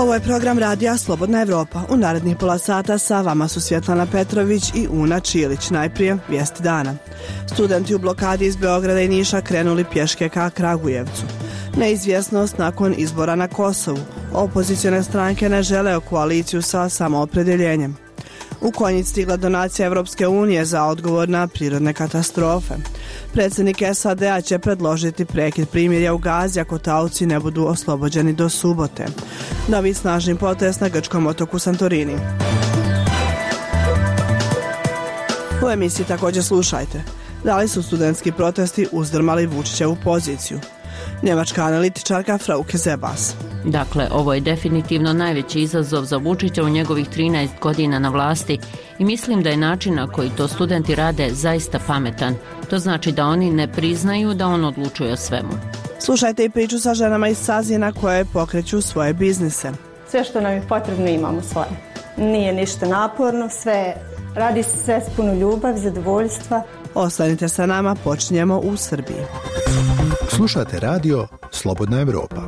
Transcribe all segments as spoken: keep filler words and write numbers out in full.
Ovo je program radija Slobodna Evropa. U narednih pola sata sa vama su Svjetlana Petrović i Una Čilić. Najprije vijesti dana. Studenti u blokadi iz Beograda i Niša krenuli pješke ka Kragujevcu. Neizvjesnost nakon izbora na Kosovu. Opozicione stranke ne žele koaliciju sa samoopredjeljenjem. U Konjic stigla donacija Evropske unije za odgovor na prirodne katastrofe. Predsjednik S A D-a će predložiti prekid primirja u Gazi ako taoci ne budu oslobođeni do subote. Novi snažni potres na grčkom otoku Santorini. U emisiji također slušajte. Da li su studentski protesti uzdrmali Vučićevu poziciju? Njemačka analitičarka Frauke Zebas. Dakle, ovo je definitivno najveći izazov za Vučića u njegovih trinaest godina na vlasti i mislim da je način na koji to studenti rade zaista pametan. To znači da oni ne priznaju da on odlučuje o svemu. Slušajte i priču sa ženama iz Sazina koje pokreću svoje biznise. Sve što nam je potrebno imamo svoje. Nije ništa naporno, sve radi se sve s puno ljubav, zadovoljstva. Ostanite sa nama, počinjemo u Srbiji. Slušate radio Slobodna Evropa.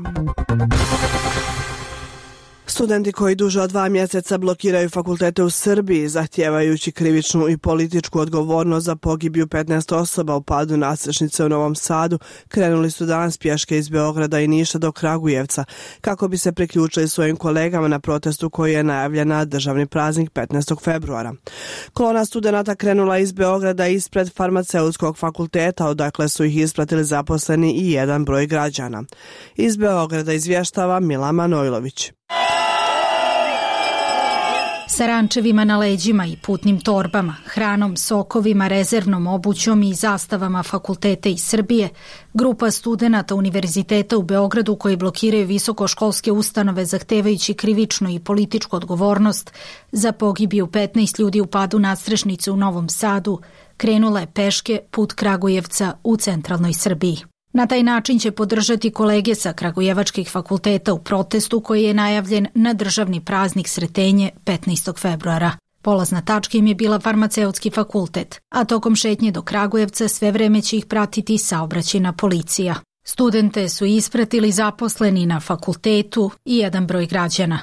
Studenti koji duže od dva mjeseca blokiraju fakultete u Srbiji, zahtijevajući krivičnu i političku odgovornost za pogibiju petnaest osoba u padu nadstrešnice u Novom Sadu, krenuli su danas pješke iz Beograda i Niša do Kragujevca, kako bi se priključili svojim kolegama na protestu koji je najavljen na državni praznik petnaestog februara. Kolona studenata krenula iz Beograda ispred farmaceutskog fakulteta, odakle su ih ispratili zaposleni i jedan broj građana. Iz Beograda izvještava Mila Manojlović. Sa rančevima na leđima i putnim torbama, hranom, sokovima, rezervnom obućom i zastavama fakulteta iz Srbije, grupa studenata Univerziteta u Beogradu koji blokiraju visokoškolske ustanove zahtevajući krivičnu i političku odgovornost za pogibiju petnaest ljudi u padu nadstrešnice u Novom Sadu, krenula je peške put Kragujevca u centralnoj Srbiji. Na taj način će podržati kolege sa kragujevačkih fakulteta u protestu koji je najavljen na državni praznik Sretenje petnaestog februara. Polazna tačka im je bila farmaceutski fakultet, a tokom šetnje do Kragujevca sve vreme će ih pratiti saobraćajna policija. Studente su ispratili zaposleni na fakultetu i jedan broj građana.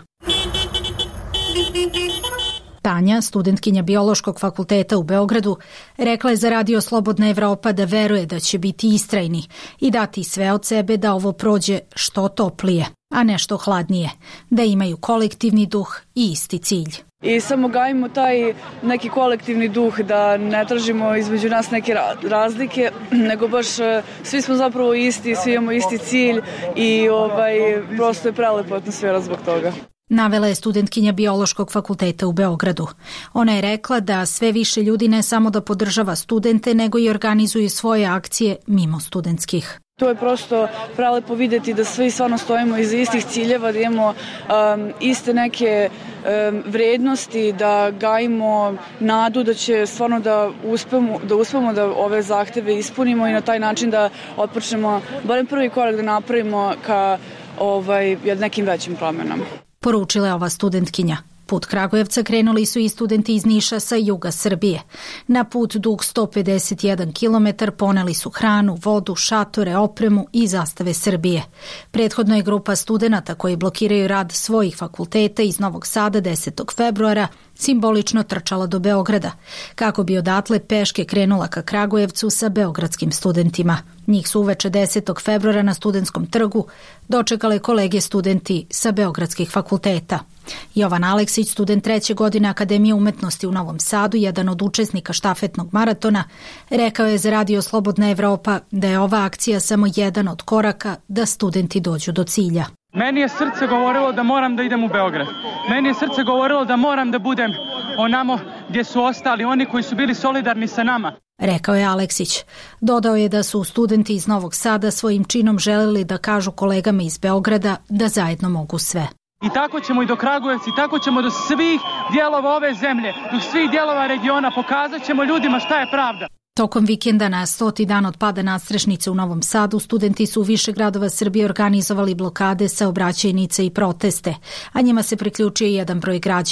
Tanja, studentkinja Biološkog fakulteta u Beogradu, rekla je za radio Slobodna Evropa da veruje da će biti istrajni i dati sve od sebe da ovo prođe što toplije, a ne što hladnije, da imaju kolektivni duh i isti cilj. I samo gajimo taj neki kolektivni duh, da ne tražimo između nas neke razlike, nego baš svi smo zapravo isti, svi imamo isti cilj i ovaj, prosto je prelepa atmosfera zbog toga. Navela je studentkinja Biološkog fakulteta u Beogradu. Ona je rekla da sve više ljudi ne samo da podržava studente, nego i organizuju svoje akcije mimo studentskih. To je prosto prelepo vidjeti da svi stvarno stojimo iza istih ciljeva, da imamo um, iste neke um, vrednosti, da gajimo nadu da će stvarno da uspemo, da uspemo da ove zahteve ispunimo i na taj način da otpočnemo barem prvi korak da napravimo ka ovaj, nekim većim promjenama. Poručila je ova studentkinja. Put Kragujevca krenuli su i studenti iz Niša sa juga Srbije. Na put dug sto pedeset jedan kilometar poneli su hranu, vodu, šatore, opremu i zastave Srbije. Prethodno je grupa studenata koji blokiraju rad svojih fakulteta iz Novog Sada desetog februara simbolično trčala do Beograda, kako bi odatle peške krenula ka Kragujevcu sa beogradskim studentima. Njih su uveče desetog februara na Studentskom trgu dočekale kolege studenti sa beogradskih fakulteta. Jovan Aleksić, student treće godine Akademije umetnosti u Novom Sadu, jedan od učesnika štafetnog maratona, rekao je za radio Slobodna Evropa da je ova akcija samo jedan od koraka da studenti dođu do cilja. Meni je srce govorilo da moram da idem u Beograd. Meni je srce govorilo da moram da budem onamo gdje su ostali oni koji su bili solidarni sa nama. Rekao je Aleksić. Dodao je da su studenti iz Novog Sada svojim činom želeli da kažu kolegama iz Beograda da zajedno mogu sve. I tako ćemo i do Kragujevca, i tako ćemo do svih dijelova ove zemlje, do svih dijelova regiona, pokazat ćemo ljudima šta je pravda. Tokom vikenda na stoti dan od pada nadstrešnice u Novom Sadu, studenti su u više gradova Srbije organizovali blokade, saobraćajnice i proteste, a njima se priključio jedan broj građana.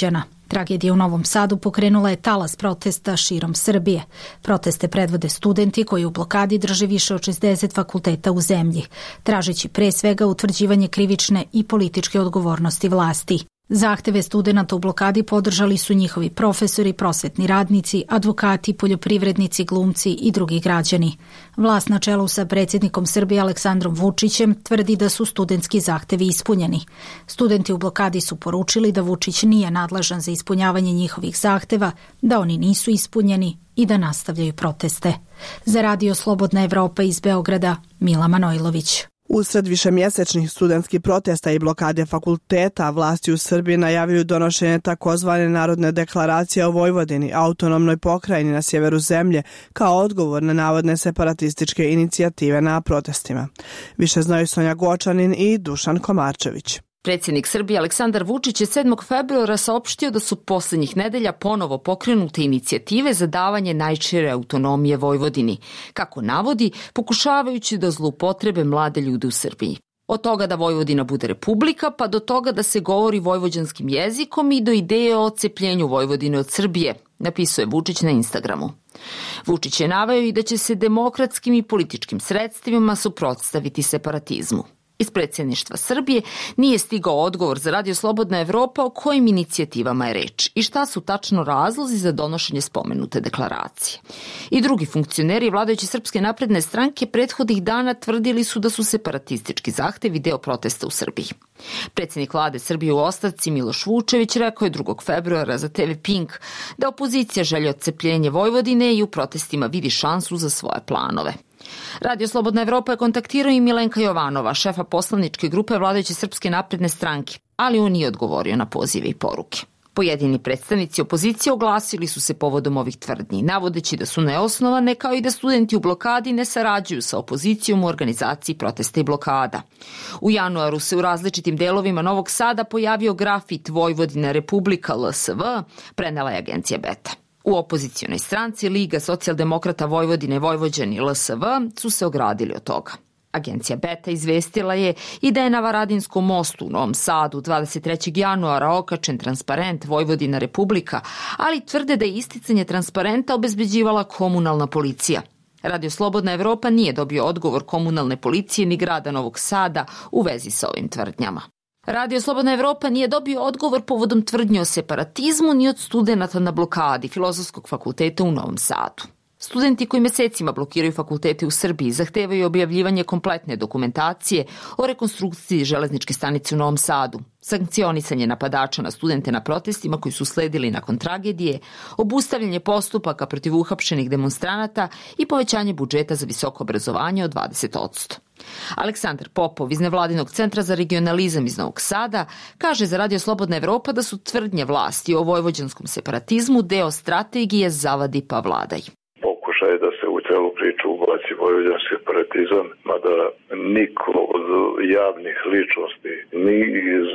Tragedija u Novom Sadu pokrenula je talas protesta širom Srbije. Proteste predvode studenti koji u blokadi drže više od šezdeset fakulteta u zemlji, tražeći pre svega utvrđivanje krivične i političke odgovornosti vlasti. Zahteve studenata u blokadi podržali su njihovi profesori, prosvetni radnici, advokati, poljoprivrednici, glumci i drugi građani. Vlast na čelu sa predsjednikom Srbije Aleksandrom Vučićem tvrdi da su studentski zahtevi ispunjeni. Studenti u blokadi su poručili da Vučić nije nadležan za ispunjavanje njihovih zahteva, da oni nisu ispunjeni i da nastavljaju proteste. Za Radio Slobodna Evropa iz Beograda, Mila Manojlović. Usred višemjesečnih studentskih protesta i blokade fakulteta, vlasti u Srbiji najavljuju donošenje takozvane Narodne deklaracije o Vojvodini, autonomnoj pokrajini na sjeveru zemlje, kao odgovor na navodne separatističke inicijative na protestima. Više znaju Sonja Gočanin i Dušan Komarčević. Predsjednik Srbije Aleksandar Vučić je sedmog februara saopštio da su posljednjih nedelja ponovo pokrenute inicijative za davanje najšire autonomije Vojvodini, kako navodi, pokušavajući da zloupotrebe mlade ljude u Srbiji. Od toga da Vojvodina bude republika, pa do toga da se govori vojvođanskim jezikom i do ideje o odcepljenju Vojvodine od Srbije, napisao je Vučić na Instagramu. Vučić je naveo i da će se demokratskim i političkim sredstvima suprotstaviti separatizmu. Iz predsjedništva Srbije nije stigao odgovor za Radio Slobodna Evropa o kojim inicijativama je reč i šta su tačno razlozi za donošenje spomenute deklaracije. I drugi funkcioneri vladajuće Srpske napredne stranke prethodnih dana tvrdili su da su separatistički zahtevi deo protesta u Srbiji. Predsjednik vlade Srbije u ostavci Miloš Vučević rekao je drugog februara za te ve Pink da opozicija želi odcepljenje Vojvodine i u protestima vidi šansu za svoje planove. Radio Slobodna Evropa je kontaktirao i Milenka Jovanova, šefa poslaničke grupe vladajuće Srpske napredne stranke, ali on nije odgovorio na pozive i poruke. Pojedini predstavnici opozicije oglasili su se povodom ovih tvrdnji, navodeći da su neosnovane kao i da studenti u blokadi ne sarađuju sa opozicijom u organizaciji protesta i blokada. U januaru se u različitim delovima Novog Sada pojavio grafit Vojvodina Republika L S V, prenela je agencija Beta. U opozicionoj stranci Liga socijaldemokrata Vojvodine Vojvođani L S V su se ogradili od toga. Agencija Beta izvestila je i da je na Varadinskom mostu u Novom Sadu dvadeset trećeg januara okačen transparent Vojvodina Republika, ali tvrde da je isticanje transparenta obezbeđivala komunalna policija. Radio Slobodna Evropa nije dobio odgovor komunalne policije ni grada Novog Sada u vezi sa ovim tvrdnjama. Radio Slobodna Evropa nije dobio odgovor povodom tvrdnje o separatizmu ni od studenata na blokadi Filozofskog fakulteta u Novom Sadu. Studenti koji mesecima blokiraju fakultete u Srbiji zahtevaju objavljivanje kompletne dokumentacije o rekonstrukciji železničke stanice u Novom Sadu, sankcionisanje napadača na studente na protestima koji su sledili nakon tragedije, obustavljanje postupaka protiv uhapšenih demonstranata i povećanje budžeta za visoko obrazovanje od dvadeset posto. Aleksandar Popov iz Nevladinog centra za regionalizam iz Novog Sada kaže za Radio Slobodna Evropa da su tvrdnje vlasti o vojvođanskom separatizmu deo strategije zavadi pa vladaj. Pokušaj da se u celu priču ubaci vojvođanski separatizam, mada niko od javnih ličnosti ni iz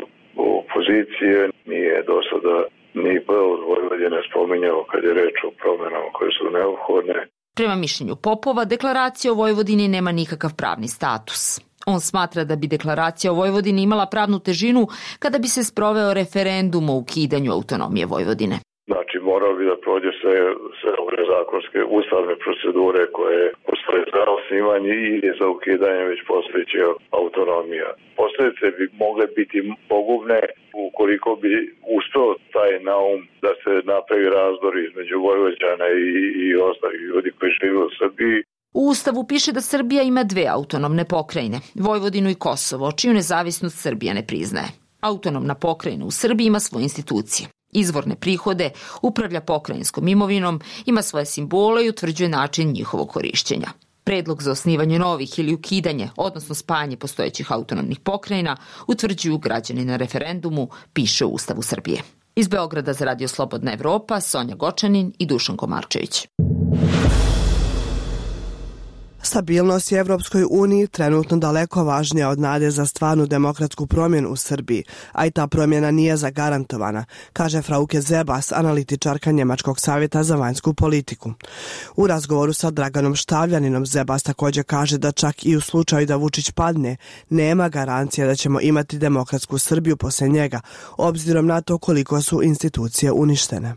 opozicije nije do sada ni B od Vojvodine spominjao kad je reč o promjenama koje su neophodne. Prema mišljenju Popova, deklaracija o Vojvodini nema nikakav pravni status. On smatra da bi deklaracija o Vojvodini imala pravnu težinu kada bi se sproveo referendum o ukidanju autonomije Vojvodine. Znači, morao bi da prođe sve, sve ove zakonske ustavne procedure koje postoje za osnivanje ili za ukidanje već postojeće autonomija. Posljedice bi mogle biti pogubne ukoliko bi uspeo taj naum da se napravi razdor između Vojvođana i, i ostalih ljudi koji žive u Srbiji. U Ustavu piše da Srbija ima dve autonomne pokrajine, Vojvodinu i Kosovo, čiju nezavisnost Srbija ne priznaje. Autonomna pokrajina u Srbiji ima svoje institucije. Izvorne prihode, upravlja pokrajinskom imovinom, ima svoje simbole i utvrđuje način njihovog korišćenja. Predlog za osnivanje novih ili ukidanje, odnosno spajanje postojećih autonomnih pokrajina, utvrđuju građani na referendumu, piše u Ustavu Srbije. Iz Beograda za Radio Slobodna Evropa, Sonja Gočanin i Dušan Komarčević. Stabilnost je Evropskoj uniji trenutno daleko važnija od nade za stvarnu demokratsku promjenu u Srbiji, a i ta promjena nije zagarantovana, kaže Frauke Zebas, analitičarka Njemačkog savjeta za vanjsku politiku. U razgovoru sa Draganom Štavljaninom Zebas također kaže da čak i u slučaju da Vučić padne, nema garancije da ćemo imati demokratsku Srbiju poslije njega, obzirom na to koliko su institucije uništene.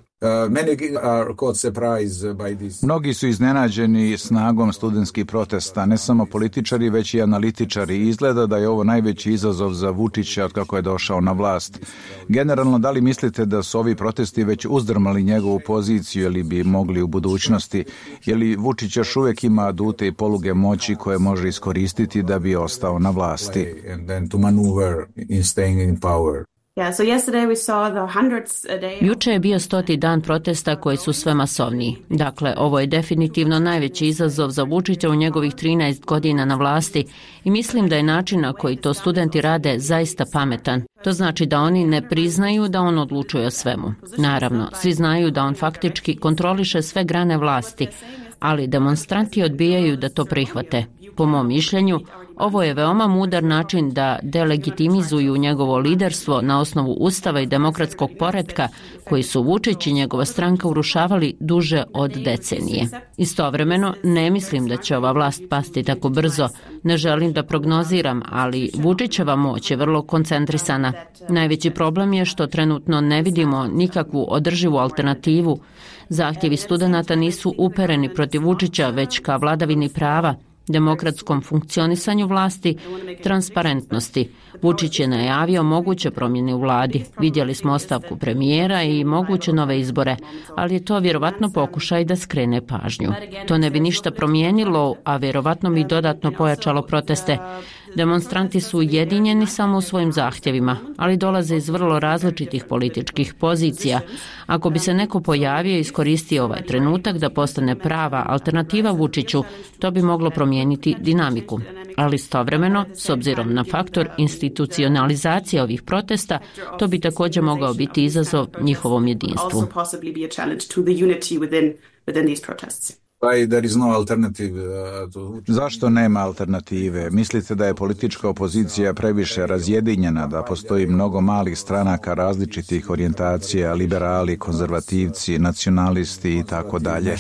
Mnogi su iznenađeni snagom studentskih protesta, ne samo političari, već i analitičari. Izgleda da je ovo najveći izazov za Vučića od kako je došao na vlast. Generalno, da li mislite da su ovi protesti već uzdrmali njegovu poziciju ili bi mogli u budućnosti? Je li Vučić još uvijek ima adute i poluge moći koje može iskoristiti da bi ostao na vlasti? Juče je bio stoti dan protesta koji su sve masovniji. Dakle, ovo je definitivno najveći izazov za Vučića u njegovih trinaest godina na vlasti i mislim da je način na koji to studenti rade zaista pametan. To znači da oni ne priznaju da on odlučuje o svemu. Naravno, svi znaju da on faktički kontroliše sve grane vlasti, ali demonstranti odbijaju da to prihvate. Po mom mišljenju, ovo je veoma mudar način da delegitimizuju njegovo liderstvo na osnovu ustava i demokratskog poretka koji su Vučić i njegova stranka urušavali duže od decenije. Istovremeno, ne mislim da će ova vlast pasti tako brzo. Ne želim da prognoziram, ali Vučićeva moć je vrlo koncentrisana. Najveći problem je što trenutno ne vidimo nikakvu održivu alternativu. Zahtjevi studenata nisu upereni protiv Vučića, već ka vladavini prava, demokratskom funkcionisanju vlasti, transparentnosti. Vučić je najavio moguće promjene u vladi. Vidjeli smo ostavku premijera i moguće nove izbore, ali je to vjerovatno pokušaj da skrene pažnju. To ne bi ništa promijenilo, a vjerovatno bi dodatno pojačalo proteste. Demonstranti su ujedinjeni samo u svojim zahtjevima, ali dolaze iz vrlo različitih političkih pozicija. Ako bi se neko pojavio i iskoristio ovaj trenutak da postane prava alternativa Vučiću, to bi moglo promijeniti dinamiku. Ali istovremeno, s obzirom na faktor institucionalizacije ovih protesta, to bi također mogao biti izazov njihovom jedinstvu. Zašto nema alternative? Mislite da je politička opozicija previše razjedinjena, da postoji mnogo malih stranaka različitih orijentacija, liberali, konzervativci, nacionalisti i tako dalje?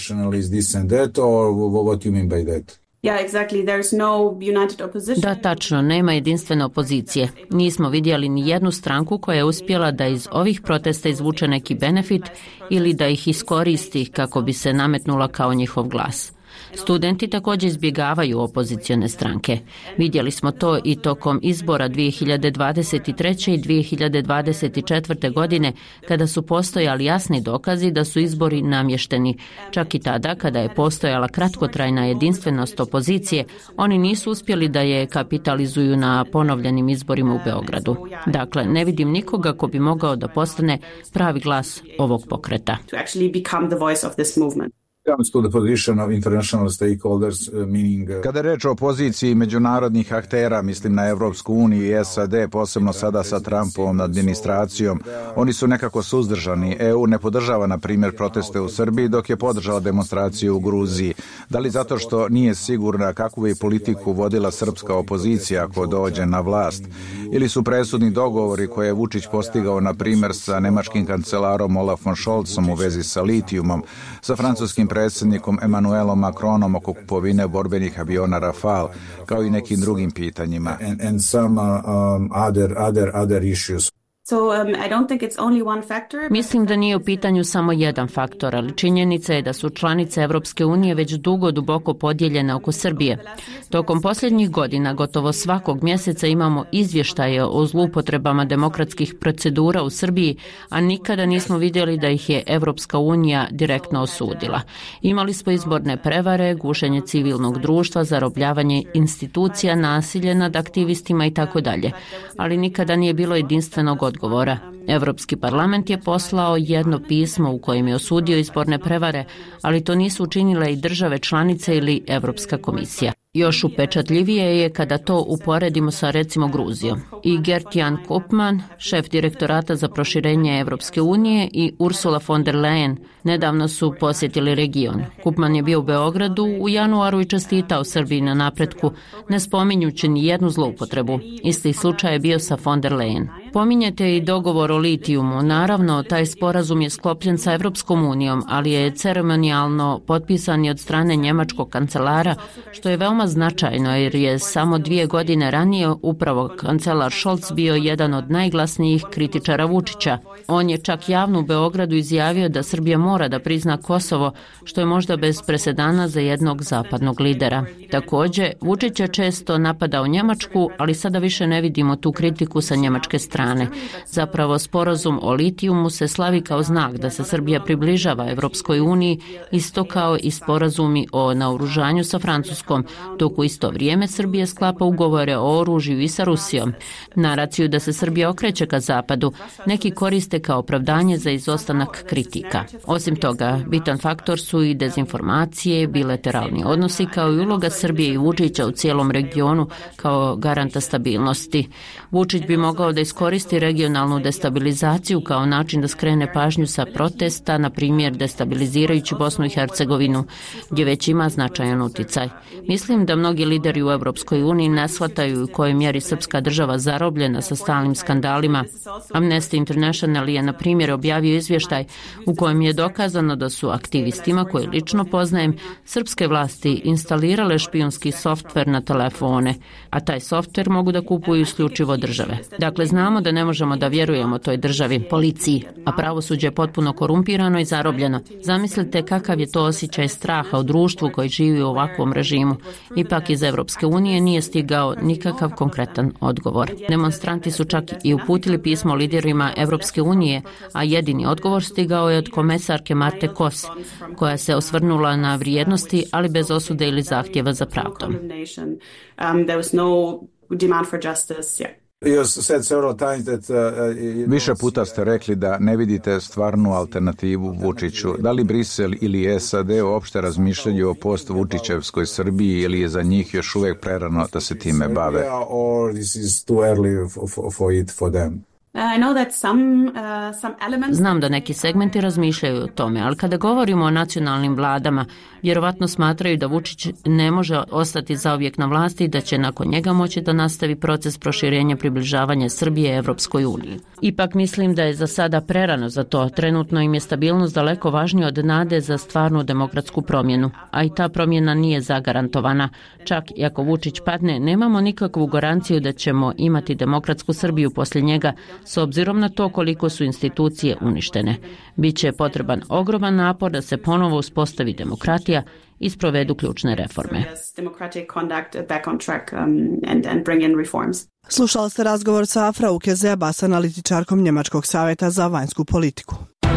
Da, tačno, nema jedinstvene opozicije. Nismo vidjeli ni jednu stranku koja je uspjela da iz ovih protesta izvuče neki benefit ili da ih iskoristi kako bi se nametnula kao njihov glas. Studenti također izbjegavaju opozicione stranke. Vidjeli smo to i tokom izbora dvije hiljade dvadeset treće i dvije hiljade dvadeset četvrte. godine, kada su postojali jasni dokazi da su izbori namješteni. Čak i tada, kada je postojala kratkotrajna jedinstvenost opozicije, oni nisu uspjeli da je kapitalizuju na ponovljenim izborima u Beogradu. Dakle, ne vidim nikoga ko bi mogao da postane pravi glas ovog pokreta. Kada je reč o poziciji međunarodnih aktera, mislim na Evropsku uniju i S A D, posebno sada sa Trumpovom administracijom, oni su nekako suzdržani. E U ne podržava, na primjer, proteste u Srbiji, dok je podržala demonstraciju u Gruziji. Da li zato što nije sigurna kakvu bi politiku vodila srpska opozicija ako dođe na vlast? Ili su presudni dogovori koje je Vučić postigao, na primjer, sa nemačkim kancelarom Olafom Scholzom u vezi sa litijumom, sa francuskim predsjednikom Emmanuelom Macronom oko kupovine borbenih aviona Rafale, kao i nekim drugim pitanjima. And, and some, um, other, other, other issues. Mislim da nije u pitanju samo jedan faktor, ali činjenica je da su članice Evropske unije već dugo duboko podijeljene oko Srbije. Tokom posljednjih godina gotovo svakog mjeseca imamo izvještaje o zloupotrebama demokratskih procedura u Srbiji, a nikada nismo vidjeli da ih je Evropska unija direktno osudila. Imali smo izborne prevare, gušenje civilnog društva, zarobljavanje institucija, nasilje nad aktivistima i tako dalje, ali nikada nije bilo jedinstvenog odgovora. Evropski parlament je poslao jedno pismo u kojem je osudio izborne prevare, ali to nisu učinile i države članice ili Evropska komisija. Još upečatljivije je kada to uporedimo sa recimo Gruzijom. I Gert-Jan Koopman, šef direktorata za proširenje Evropske unije, i Ursula von der Leyen nedavno su posjetili region. Koopman je bio u Beogradu u januaru i čestitao Srbiji na napretku, ne spominjući ni jednu zloupotrebu. Isti slučaj je bio sa von der Leyen. Pominjete i dogovor o litijumu. Naravno, taj sporazum je sklopljen sa Evropskom unijom, ali je ceremonijalno potpisan i od strane njemačkog kancelara, što je veoma značajno jer je samo dvije godine ranije upravo kancelar Scholz bio jedan od najglasnijih kritičara Vučića. On je čak javno u Beogradu izjavio da Srbija mora da prizna Kosovo, što je možda bez presedana za jednog zapadnog lidera. Također, Vučić je često napadao Njemačku, ali sada više ne vidimo tu kritiku sa njemačke strane. Zapravo, sporazum o litijumu se slavi kao znak da se Srbija približava Evropskoj uniji, isto kao i sporazumi o naoružanju sa Francuskom, dok u isto vrijeme Srbija sklapa ugovore o oružju i sa Rusijom. Naraciju da se Srbija okreće ka zapadu neki koriste kao opravdanje za izostanak kritika. Osim toga, bitan faktor su i dezinformacije, bilateralni odnosi kao i uloga Srbije i Vučića u cijelom regionu kao garanta stabilnosti. Vučić bi mogao da iskoristi regionalnu destabilizaciju kao način da skrene pažnju sa protesta, na primjer destabilizirajući Bosnu i Hercegovinu, gdje već ima značajan uticaj. Mislim da mnogi lideri u Evropskoj uniji ne shvataju u kojoj mjeri srpska država zarobljena sa stalnim skandalima. Amnesty International je, na primjer, objavio izvještaj u kojem je dokazano da su aktivistima, koje lično poznajem, srpske vlasti instalirale špijunski softver na telefone, a taj softver mogu da kupuju isključivo države. Dakle, znamo da ne možemo da vjerujemo toj državi, policiji, a pravosuđe je potpuno korumpirano i zarobljeno. Zamislite kakav je to osjećaj straha u društvu koji živi u ovakvom režimu. Ipak iz Evropske unije nije stigao nikakav konkretan odgovor. Demonstranti su čak i uputili pismo liderima Evropske unije, a jedini odgovor stigao je od komesarke Marte Kos, koja se osvrnula na vrijednosti, ali bez osude ili zahtjeva za pravdom. Više puta ste rekli da ne vidite stvarnu alternativu Vučiću. Da li Brisel ili S A D uopšte razmišljaju o post-Vučićevskoj Srbiji ili je za njih još uvijek prerano da se time bave? Znam da neki segmenti razmišljaju o tome, ali kada govorimo o nacionalnim vladama, vjerovatno smatraju da Vučić ne može ostati zauvijek na vlasti i da će nakon njega moći da nastavi proces proširenja približavanja Srbije Evropskoj uniji. Ipak mislim da je za sada prerano za to. Trenutno im je stabilnost daleko važnija od nade za stvarnu demokratsku promjenu, a i ta promjena nije zagarantovana. Čak i ako Vučić padne, nemamo nikakvu garanciju da ćemo imati demokratsku Srbiju poslije njega, s obzirom na to koliko su institucije uništene. Biće potreban ogroman napor da se ponovo uspostavi demokratija i sprovedu ključne reforme. Slušali ste razgovor sa Frauke Zebas, analitičarkom Njemačkog savjeta za vanjsku politiku.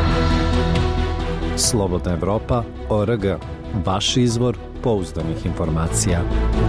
Slobodna Evropa, O R G, vaš izvor pouzdanih informacija.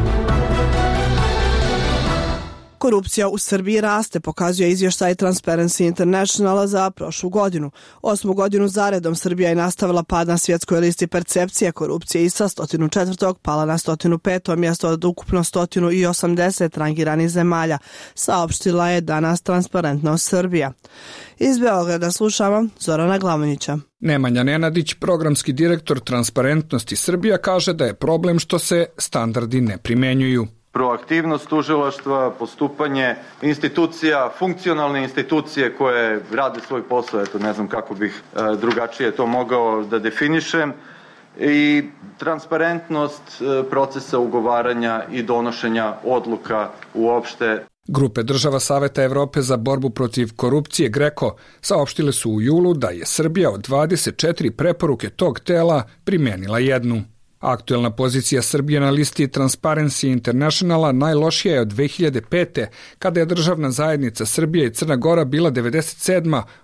Korupcija u Srbiji raste, pokazuje izvještaj Transparency Internationala za prošlu godinu. Osmu godinu zaredom Srbija je nastavila pad na svjetskoj listi percepcije korupcije i sa sto četvrtog pala na sto peto mjesto od ukupno sto osamdeset rangiranih zemalja, saopštila je danas Transparentnost Srbija. Iz Beograda slušamo Zorana Glavonjića. Nemanja Nenadić, programski direktor Transparentnosti Srbija, kaže da je problem što se standardi ne primenjuju. Proaktivnost tužilaštva, postupanje institucija, funkcionalne institucije koje rade svoj posao, eto ne znam kako bih e, drugačije to mogao da definišem, i transparentnost e, procesa ugovaranja i donošenja odluka uopšte. Grupe država Saveta Evrope za borbu protiv korupcije GRECO saopštile su u julu da je Srbija od dvadeset četiri preporuke tog tela primenila jednu. Aktuelna pozicija Srbije na listi Transparency Internationala najlošija je od dve hiljade pete. kada je državna zajednica Srbija i Crna Gora bila devedeset sedma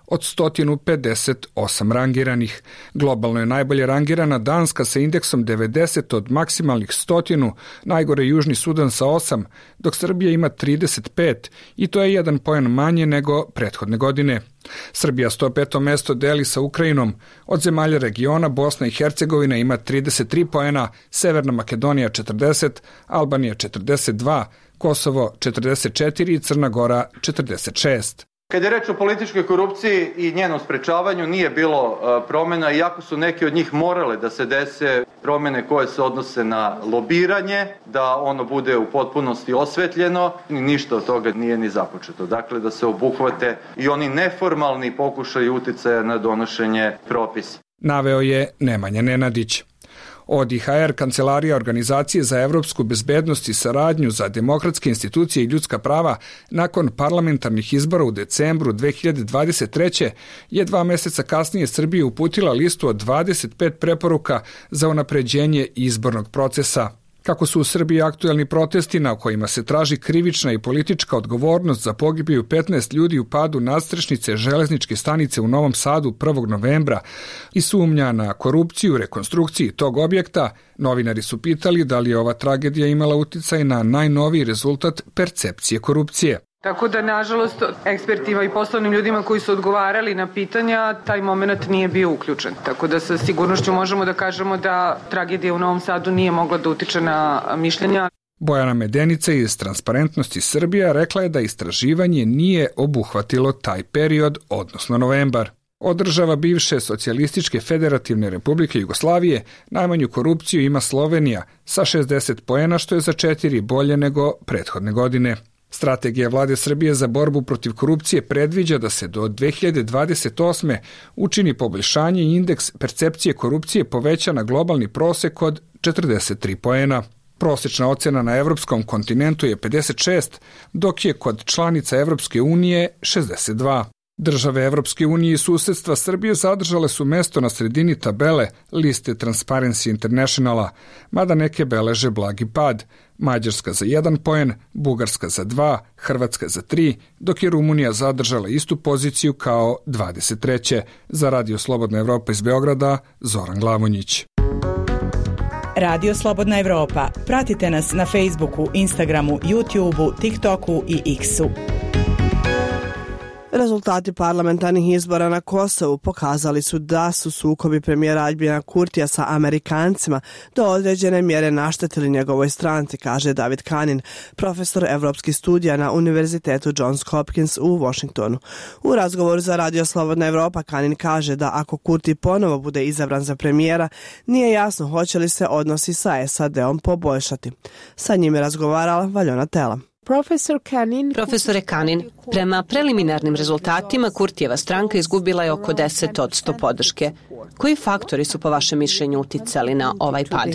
od sto pedeset osam rangiranih. Globalno je najbolje rangirana Danska sa indeksom devedeset od maksimalnih stotinu, najgore Južni Sudan sa osam, dok Srbija ima trideset pet i to je jedan poen manje nego prethodne godine. Srbija sto peto mesto deli sa Ukrajinom. Od zemalja regiona Bosna i Hercegovina ima trideset tri poena, Severna Makedonija četrdeset, Albanija četrdeset dva, Kosovo četrdeset četiri i Crna Gora četrdeset šest. Kad je reč o političkoj korupciji i njenom sprečavanju, nije bilo promjena, iako su neki od njih morale da se dese promjene koje se odnose na lobiranje, da ono bude u potpunosti osvetljeno, ništa od toga nije ni započeto. Dakle, da se obuhvate i oni neformalni pokušaji uticaja na donošenje propisa. Naveo je Nemanja Nenadić. O D I H R, Kancelarija Organizacije za evropsku bezbednost i saradnju za demokratske institucije i ljudska prava, nakon parlamentarnih izbora u decembru dve hiljade dvadeset treće je dva meseca kasnije Srbiji uputila listu od dvadeset pet preporuka za unapređenje izbornog procesa. Kako su u Srbiji aktuelni protesti na kojima se traži krivična i politička odgovornost za pogibiju petnaest ljudi u padu nadstrešnice železničke stanice u Novom Sadu prvog novembra i sumnja na korupciju u rekonstrukciji tog objekta, novinari su pitali da li je ova tragedija imala uticaj na najnoviji rezultat percepcije korupcije. Tako da, nažalost, ekspertima i poslovnim ljudima koji su odgovarali na pitanja, taj moment nije bio uključen. Tako da sa sigurnošću možemo da kažemo da tragedija u Novom Sadu nije mogla da utiče na mišljenja. Bojana Medenica iz Transparentnosti Srbija rekla je da istraživanje nije obuhvatilo taj period, odnosno novembar. Od država bivše Socijalističke federativne republike Jugoslavije najmanju korupciju ima Slovenija sa šezdeset poena, što je za četiri bolje nego prethodne godine. Strategija vlade Srbije za borbu protiv korupcije predviđa da se do dve hiljade dvadeset osme učini poboljšanje i indeks percepcije korupcije poveća na globalni prosek od četrdeset tri poena. Prosečna ocena na evropskom kontinentu je pedeset šest, dok je kod članica Evropske unije šezdeset dva. Države Evropske unije i susedstva Srbije zadržale su mesto na sredini tabele liste Transparency Internationala, mada neke beleže blagi pad. Mađarska za jedan poen, Bugarska za dva, Hrvatska za tri, dok je Rumunija zadržala istu poziciju kao dvadeset treće. Za Radio Slobodna Evropa iz Beograda, Zoran Glavonjić. Radio Slobodna Evropa. Pratite nas na Facebooku, Instagramu, YouTubeu, TikToku i X-u. Rezultati parlamentarnih izbora na Kosovu pokazali su da su sukobi premijera Aljbina Kurtija sa Amerikancima do određene mjere naštetili njegovoj stranci, kaže David Kanin, profesor evropskih studija na Univerzitetu Johns Hopkins u Washingtonu. U razgovoru za Radio Slobodna Evropa Kanin kaže da ako Kurti ponovo bude izabran za premijera, nije jasno hoće li se odnosi sa S A D-om poboljšati. Sa njim je razgovarala Valjona Tela. Profesor Kanin. Profesore Kanin, prema preliminarnim rezultatima Kurtijeva stranka izgubila je oko deset posto podrške. Koji faktori su po vašem mišljenju uticali na ovaj pad?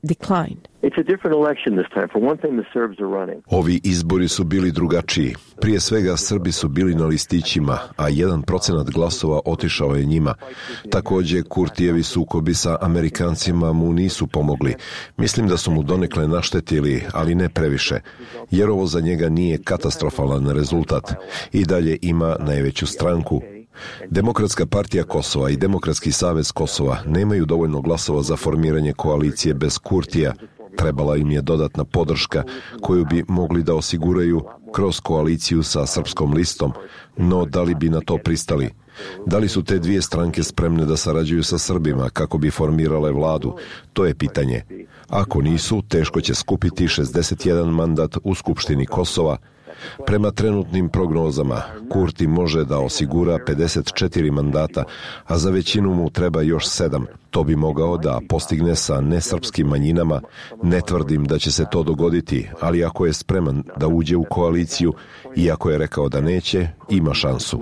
Ovi izbori su bili drugačiji. Prije svega Srbi su bili na listićima, a jedan procenat glasova otišao je njima. Također Kurtijevi sukobi sa Amerikancima mu nisu pomogli. Mislim da su mu donekle naštetili, ali ne previše, jer ovo za njega nije katastrofalan rezultat. I dalje ima najveću stranku. Demokratska partija Kosova i Demokratski savez Kosova nemaju dovoljno glasova za formiranje koalicije bez Kurtija. Trebala im je dodatna podrška koju bi mogli da osiguraju kroz koaliciju sa Srpskom listom, no da li bi na to pristali? Da li su te dvije stranke spremne da sarađuju sa Srbima kako bi formirale vladu? To je pitanje. Ako nisu, teško će skupiti šezdeset jedan mandat u Skupštini Kosova. Prema trenutnim prognozama, Kurti može da osigura pedeset četiri mandata, a za većinu mu treba još sedam. To bi mogao da postigne sa nesrpskim manjinama. Ne tvrdim da će se to dogoditi, ali ako je spreman da uđe u koaliciju, iako je rekao da neće, ima šansu.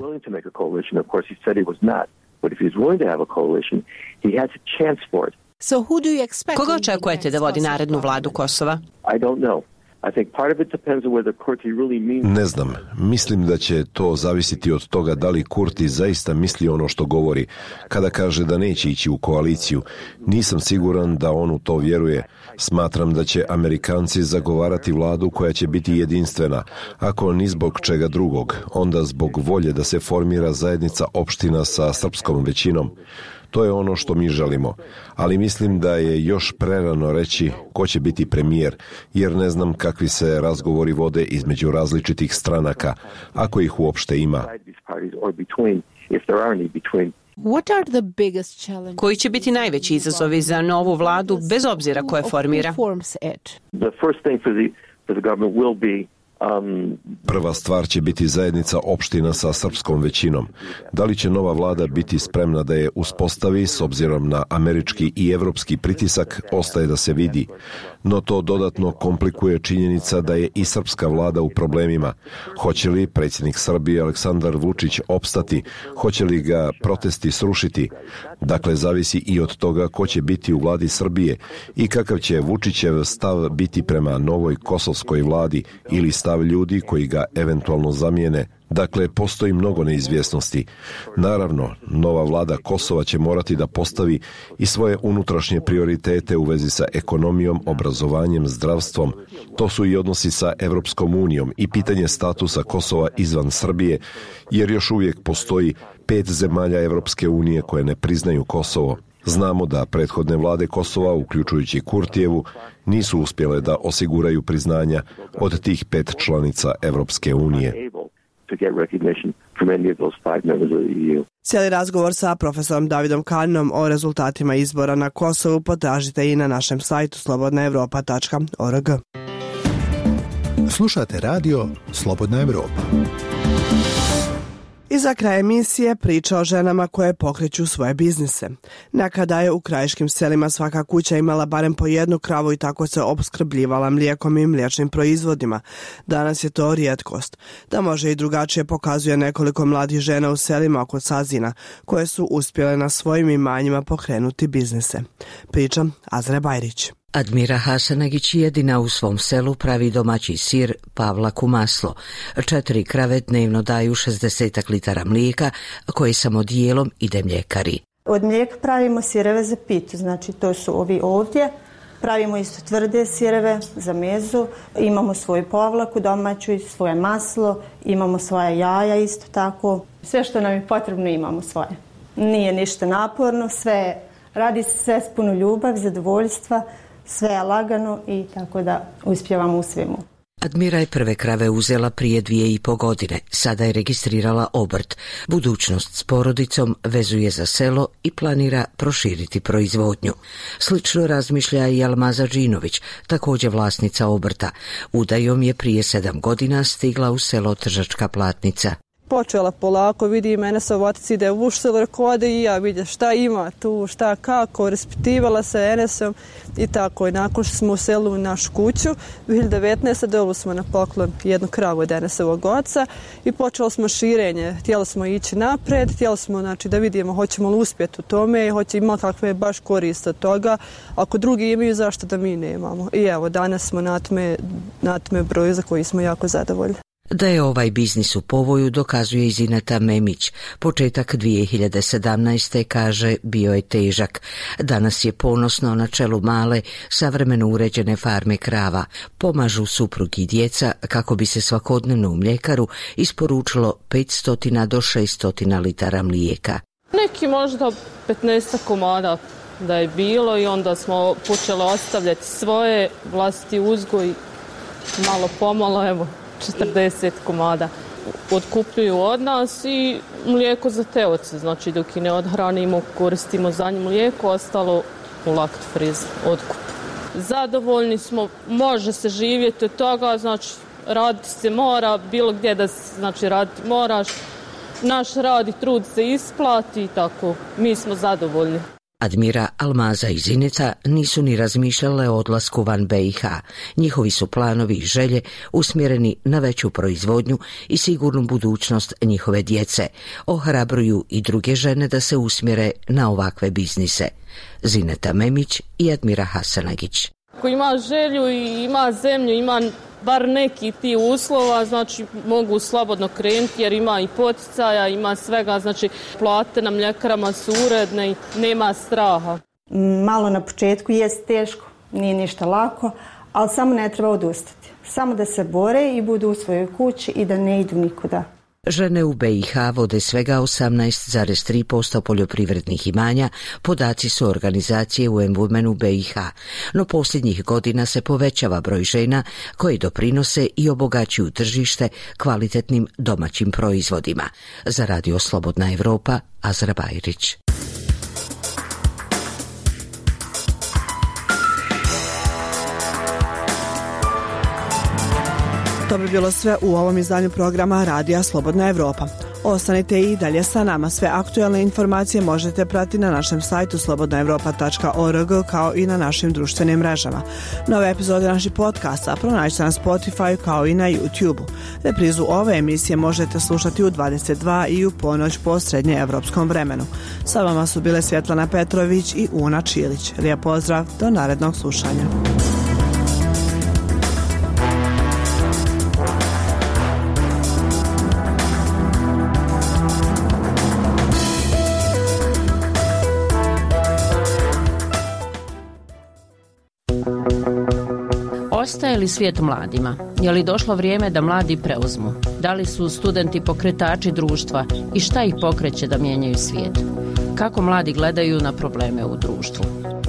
Koga očekujete da vodi narednu vladu Kosova? Ne znam, mislim da će to zavisiti od toga da li Kurti zaista misli ono što govori. Kada kaže da neće ići u koaliciju, nisam siguran da on u to vjeruje. Smatram da će Amerikanci zagovarati vladu koja će biti jedinstvena, ako ni zbog čega drugog, onda zbog volje da se formira zajednica opština sa srpskom većinom. To je ono što mi želimo, ali mislim da je još prerano reći ko će biti premijer, jer ne znam kakvi se razgovori vode između različitih stranaka, ako ih uopšte ima. Koji će biti najveći izazovi za novu vladu, bez obzira ko je formira? Prva stvar će biti zajednica opština sa srpskom većinom. Da li će nova vlada biti spremna da je uspostavi s obzirom na američki i evropski pritisak, ostaje da se vidi. No to dodatno komplikuje činjenica da je i srpska vlada u problemima. Hoće li predsjednik Srbije Aleksandar Vučić opstati? Hoće li ga protesti srušiti? Dakle, zavisi i od toga ko će biti u vladi Srbije i kakav će Vučićev stav biti prema novoj kosovskoj vladi ili stav ljudi koji ga eventualno zamijene. Dakle, postoji mnogo neizvjesnosti. Naravno, nova vlada Kosova će morati da postavi i svoje unutrašnje prioritete u vezi sa ekonomijom, obrazovanjem, zdravstvom. To su i odnosi sa Evropskom unijom i pitanje statusa Kosova izvan Srbije, jer još uvijek postoji pet zemalja Evropske unije koje ne priznaju Kosovo. Znamo da prethodne vlade Kosova, uključujući Kurtijevu, nisu uspjele da osiguraju priznanja od tih pet članica Evropske unije. Cijeli razgovor sa profesorom Davidom Kaninom o rezultatima izbora na Kosovu potražite i na našem sajtu slobodna evropa tačka org. Slušate radio Slobodna Evropa. I za kraj emisije priča o ženama koje pokreću svoje biznise. Nekada je u krajiškim selima svaka kuća imala barem po jednu kravu i tako se opskrbljivala mlijekom i mliječnim proizvodima. Danas je to rijetkost. Da može i drugačije pokazuje nekoliko mladih žena u selima oko Sazina, koje su uspjele na svojim imanjima pokrenuti biznise. Priča Azra Bajrić. Admira Hasanagić jedina u svom selu pravi domaći sir Pavlaku maslo. Četiri krave dnevno daju šezdeset litara mlijeka, koji samo dijelom ide mljekari. Od mlijeka pravimo sireve za pitu, znači to su ovi ovdje. Pravimo isto tvrde sireve za mezu, imamo svoju Pavlaku domaću i svoje maslo, imamo svoje jaja isto tako. Sve što nam je potrebno imamo svoje. Nije ništa naporno, sve radi se sve s puno ljubav, zadovoljstva. Sve je lagano i tako da uspjevamo u svemu. Admira je prve krave uzela prije dvije i po godine. Sada je registrirala obrt. Budućnost s porodicom vezuje za selo i planira proširiti proizvodnju. Slično razmišlja i Almaza Džinović, također vlasnica obrta. Udajom je prije sedam godina stigla u selo Tržačka Platnica. Počela polako, vidi mene sa otac ide u selo, rekao ode i ja vidim šta ima tu, šta kako, raspitivala se Enesom i tako. I nakon što smo u selu u našu kuću, dvije hiljade devetnaeste. dobili smo na poklon jednu kravu od Enesovog oca i počelo smo širenje. Htjeli smo ići napred, htjeli smo znači, da vidimo hoćemo li uspjeti u tome, hoće ima kakve baš korist od toga. Ako drugi imaju, zašto da mi nemamo? I evo, danas smo na tome, na tome broju za koji smo jako zadovoljni. Da je ovaj biznis u povoju dokazuje i Zineta Memić. Početak dvije hiljade sedamnaeste. kaže bio je težak. Danas je ponosno na čelu male, savremeno uređene farme krava. Pomažu suprug i djeca kako bi se svakodnevno u mljekaru isporučilo petsto do šesto litara mlijeka. Neki možda petnaest komada da je bilo i onda smo počeli ostavljati svoje vlastiti uzgoj, malo pomalo, evo. četrdeset komada otkupljuju od nas i mlijeko za te oce, znači dok i ne odhranimo, koristimo za njim mlijeko, ostalo u Laktfriz otkup. Zadovoljni smo, može se živjeti od toga, znači raditi se mora, bilo gdje da znači raditi moraš, naš rad i trud se isplati i tako, mi smo zadovoljni. Admira, Almaza i Zinica nisu ni razmišljale o odlasku van B i H. Njihovi su planovi i želje usmjereni na veću proizvodnju i sigurnu budućnost njihove djece. Ohrabruju i druge žene da se usmjere na ovakve biznise. Zineta Memić i Admira Hasanagić. Ko ima želju i ima zemlju, ima bar neki ti uslova, znači mogu slobodno krenuti jer ima i poticaja, ima svega, znači plate na mljekarama su uredne i nema straha. Malo na početku jest teško, nije ništa lako, ali samo ne treba odustati. Samo da se bore i budu u svojoj kući i da ne idu nikuda. Žene u be i ha vode svega osamnaest zarez tri posto poljoprivrednih imanja, podaci su organizacije U N Women u be i ha, no posljednjih godina se povećava broj žena koje doprinose i obogaćuju tržište kvalitetnim domaćim proizvodima. Za Radio Slobodna Evropa, Azra Bajrić. To bi bilo sve u ovom izdanju programa Radija Slobodna Evropa. Ostanite i dalje sa nama. Sve aktualne informacije možete pratiti na našem sajtu slobodna evropa tačka org kao i na našim društvenim mrežama. Nove epizode naših podcasta pronađite na Spotify kao i na YouTube-u. Reprizu ove emisije možete slušati u dvadeset dva i u ponoć po srednje evropskom vremenu. Sa vama su bile Svjetlana Petrović i Una Čilić. Lijep pozdrav, do narednog slušanja. Ostaje li svijet mladima? Je li došlo vrijeme da mladi preuzmu? Da li su studenti pokretači društva i šta ih pokreće da mijenjaju svijet? Kako mladi gledaju na probleme u društvu?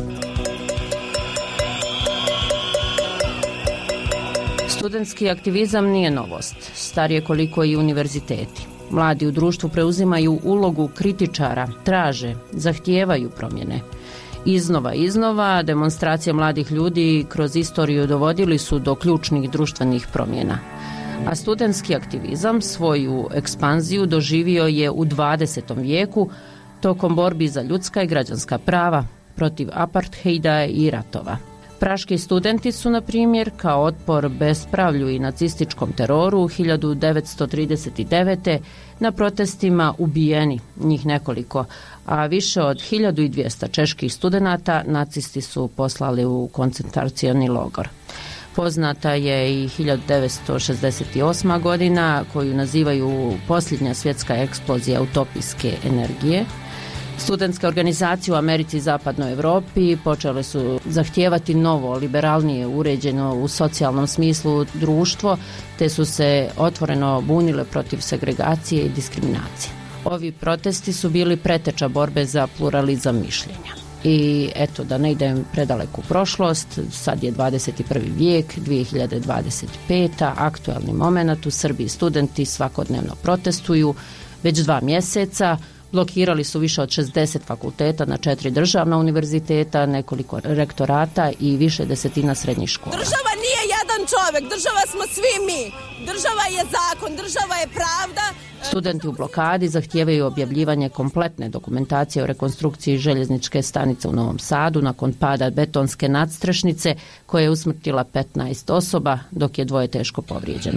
Studentski aktivizam nije novost, star je koliko i univerziteti. Mladi u društvu preuzimaju ulogu kritičara, traže, zahtijevaju promjene. Iznova, iznova, demonstracije mladih ljudi kroz istoriju dovodili su do ključnih društvenih promjena. A studentski aktivizam svoju ekspanziju doživio je u dvadesetom vijeku tokom borbi za ljudska i građanska prava, protiv apartheida i ratova. Praški studenti su, na primjer, kao otpor bespravlju i nacističkom teroru hiljadu devetsto trideset devete. na protestima ubijeni, njih nekoliko, a više od hiljadu dvjesto čeških studenata nacisti su poslali u koncentracioni logor. Poznata je i hiljadu devetsto šezdeset osma. godina, koju nazivaju posljednja svjetska eksplozija utopijske energije. Studentske organizacije u Americi i Zapadnoj Europi počele su zahtijevati novo, liberalnije, uređeno u socijalnom smislu društvo, te su se otvoreno bunile protiv segregacije i diskriminacije. Ovi protesti su bili preteča borbe za pluralizam mišljenja. I eto, da ne idem predaleku prošlost, sad je dvadeset prvi vijek, dvije hiljade dvadeset peta. aktualni moment, u Srbiji studenti svakodnevno protestuju već dva mjeseca. Blokirali su više od šezdeset fakulteta na četiri državna univerziteta, nekoliko rektorata i više desetina srednjih škola. Država nije jedan čovjek, država smo svi mi. Država je zakon, država je pravda. Studenti u blokadi zahtijevaju objavljivanje kompletne dokumentacije o rekonstrukciji željezničke stanice u Novom Sadu nakon pada betonske nadstrešnice koja je usmrtila petnaest osoba, dok je dvoje teško povrijeđeno.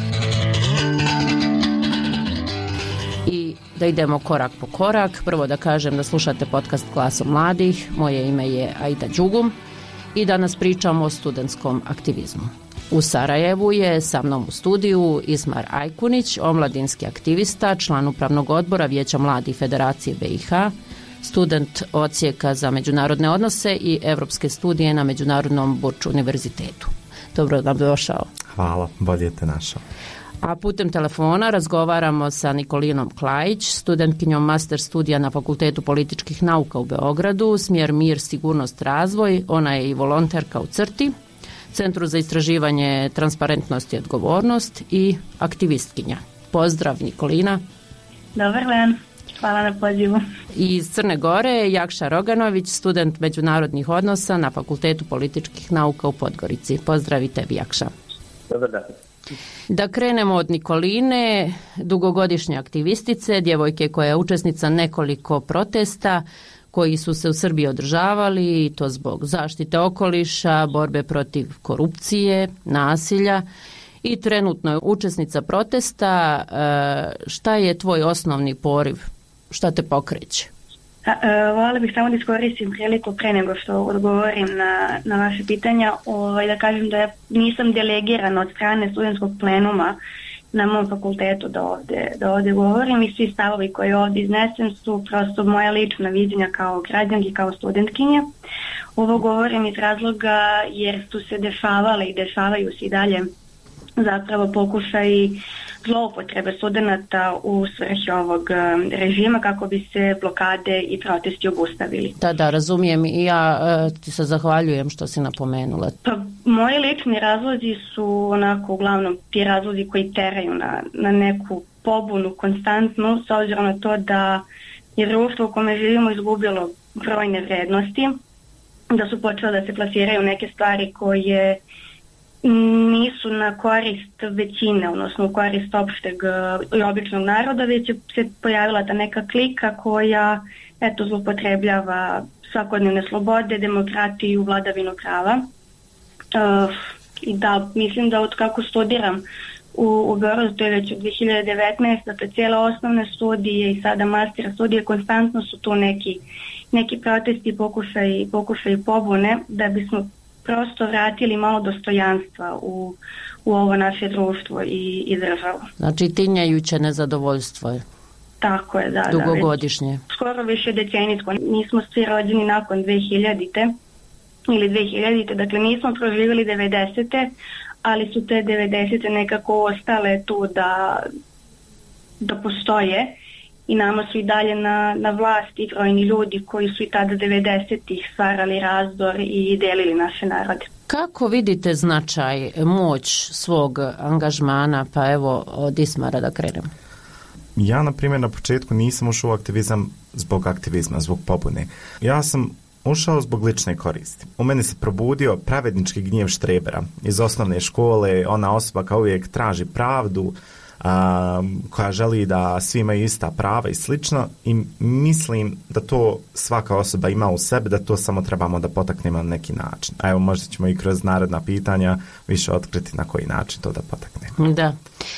Da idemo korak po korak. Prvo da kažem da slušate podcast Glasom mladih. Moje ime je Aida Đugum i danas pričamo o studentskom aktivizmu. U Sarajevu je sa mnom u studiju Ismar Ajkunić, omladinski aktivista, član upravnog odbora Vijeća mladih Federacije be i ha, student odsjeka za međunarodne odnose i evropske studije na Međunarodnom Burč univerzitetu. Dobro nam došao. Hvala, bolje te našao. A putem telefona razgovaramo sa Nikolinom Klajić, studentkinjom master studija na Fakultetu političkih nauka u Beogradu, smjer Mir, sigurnost, razvoj. Ona je i volonterka u CRTI, Centru za istraživanje transparentnost i odgovornost, i aktivistkinja. Pozdrav, Nikolina. Dobar dan, hvala na pozivu. I iz Crne Gore Jakša Roganović, student međunarodnih odnosa na Fakultetu političkih nauka u Podgorici. Pozdrav i tebi, Jakša. Dobar dan. Da krenemo od Nikoline, dugogodišnje aktivistice, djevojke koja je učesnica nekoliko protesta koji su se u Srbiji održavali, i to zbog zaštite okoliša, borbe protiv korupcije, nasilja, i trenutno je učesnica protesta. Šta je tvoj osnovni poriv? Šta te pokreće? Voljela bih samo da iskoristim priliku pre nego što odgovorim na, na vaše pitanja, ovaj, da kažem da ja nisam delegirana od strane studentskog plenuma na mom fakultetu da ovde, da ovde govorim i svi stavovi koji ovde iznesem su prosto moja lična viđenja kao građanki, kao studentkinje. Ovo govorim iz razloga jer su se dešavale i dešavaju se i dalje zapravo pokušaj zloupotrebe studenata u svrhe ovog režima kako bi se blokade i protesti obustavili. Da, da, razumijem i ja e, ti se zahvaljujem što si napomenula. Pa, moji lični razlozi su onako uglavnom ti razlozi koji teraju na, na neku pobunu konstantnu, s obzirom na to da je društvo u kome živimo izgubilo brojne vrednosti, da su počele da se plasiraju neke stvari koje nisu na korist većine, odnosno u korist opšteg i običnog naroda, već je se pojavila ta neka klika koja eto zloupotrebljava svakodnevne slobode, demokratiju, vladavinu prava. Uh, I da, mislim da od kako studiram u, u Beogradu, to je već od dve hiljade devetnaeste. Dakle, cijele osnovne studije i sada master studije, konstantno su tu neki, neki protesti, pokušaj, pokušaj pobune da bismo prosto vratili malo dostojanstva u, u ovo naše društvo i, i državu. Znači tinjajuće nezadovoljstvo je. Tako je, da. Dugogodišnje. Da, skoro više decenijsko. Nismo svi rođeni nakon dve hiljadite ili dve hiljadite, dakle nismo proživjeli devedesete, ali su te devedesete nekako ostale tu da, da postoje. I nama su i dalje na, na vlasti brojni ljudi koji su i tada devedesetih stvarali razdor i delili naše narode. Kako vidite značaj, moć svog angažmana, pa evo od Ismara da krenemo? Ja, na primjer, na početku nisam ušao u aktivizam zbog aktivizma, zbog pobune. Ja sam ušao zbog lične koristi. U meni se probudio pravednički gnjev štrebera. Iz osnovne škole ona osoba kao uvijek traži pravdu, a, koja želi da svi imaju ista prava i slično, i mislim da to svaka osoba ima u sebi, da to samo trebamo da potaknemo na neki način. A evo, možda ćemo i kroz naredna pitanja više otkriti na koji način to da potaknemo. Da.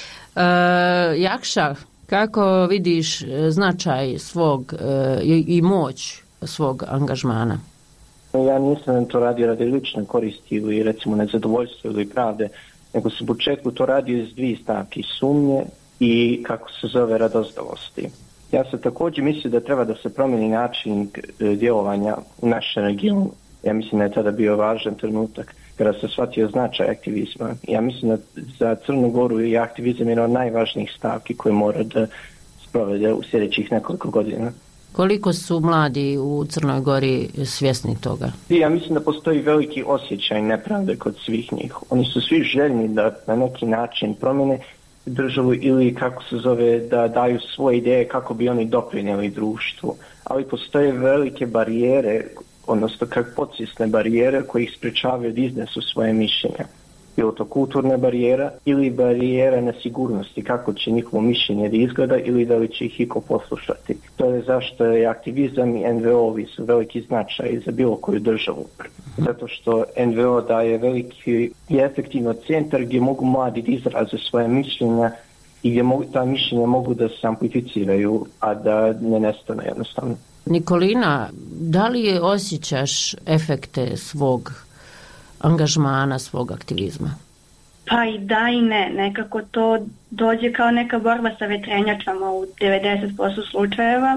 E, Jakša, kako vidiš značaj svog e, i, i moć svog angažmana? Ja nisam to radio radi lične koristi ili recimo nezadovoljstva ili pravde, nego se u početku to radio iz dvije stavke, sumnje i kako se zove radozdavosti. Ja sam također mislio da treba da se promijeni način djelovanja u našem regionu. Ja mislim da je tada bio važan trenutak kada se shvatio značaj aktivizma. Ja mislim da za Crnu Goru je aktivizam jedna od najvažnijih stavki koje mora da sprovede u sljedećih nekoliko godina. Koliko su mladi u Crnoj Gori svjesni toga? Ja mislim da postoji veliki osjećaj nepravde kod svih njih. Oni su svi željni da na neki način promjene državu ili kako se zove da daju svoje ideje kako bi oni doprinijeli društvu. Ali postoje velike barijere, odnosno kako podsvjesne barijere koje ih sprečavaju da iznesu svoje mišljenja. Bilo to kulturna barijera ili barijera nesigurnosti, kako će njihovo mišljenje da izgleda ili da li će ih iko poslušati. To je zašto je aktivizam i en ve o-vi su veliki značaj za bilo koju državu. Zato što en ve o daje veliki i efektivno centar gdje mogu mladi da izraze svoje mišljenja i gdje mogu, ta mišljenja mogu da se amplificiraju, a da ne nestane jednostavno. Nikolina, da li osjećaš efekte svog angažmana, svog aktivizma? Pa i da i ne. Nekako to dođe kao neka borba sa vetrenjačama u devedeset posto slučajeva,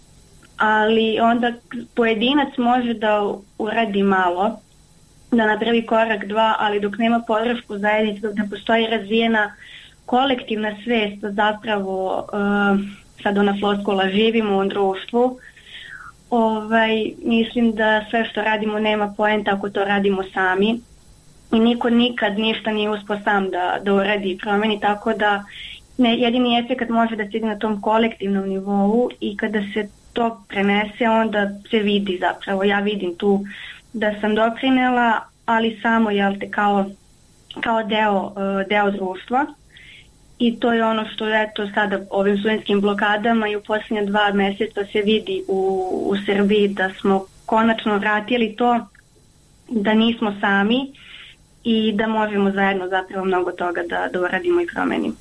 ali onda pojedinac može da uradi malo, da napravi korak dva, ali dok nema podršku zajednice, dok ne postoji razvijena kolektivna svest da zapravo uh, sad ona floskula živimo u ovom društvu, Ovaj, mislim da sve što radimo nema poenta ako to radimo sami i niko nikad ništa nije uspio sam da, da uradi i promeni, tako da ne, jedini efekt može da se ide na tom kolektivnom nivou i kada se to prenese onda se vidi zapravo, ja vidim tu da sam doprinela, ali samo jel te kao, kao deo, deo društva. I to je ono što eto sada ovim studentskim blokadama i u posljednje dva mjeseca se vidi u, u Srbiji da smo konačno vratili to da nismo sami i da možemo zajedno zapravo mnogo toga da, da uradimo i promenimo.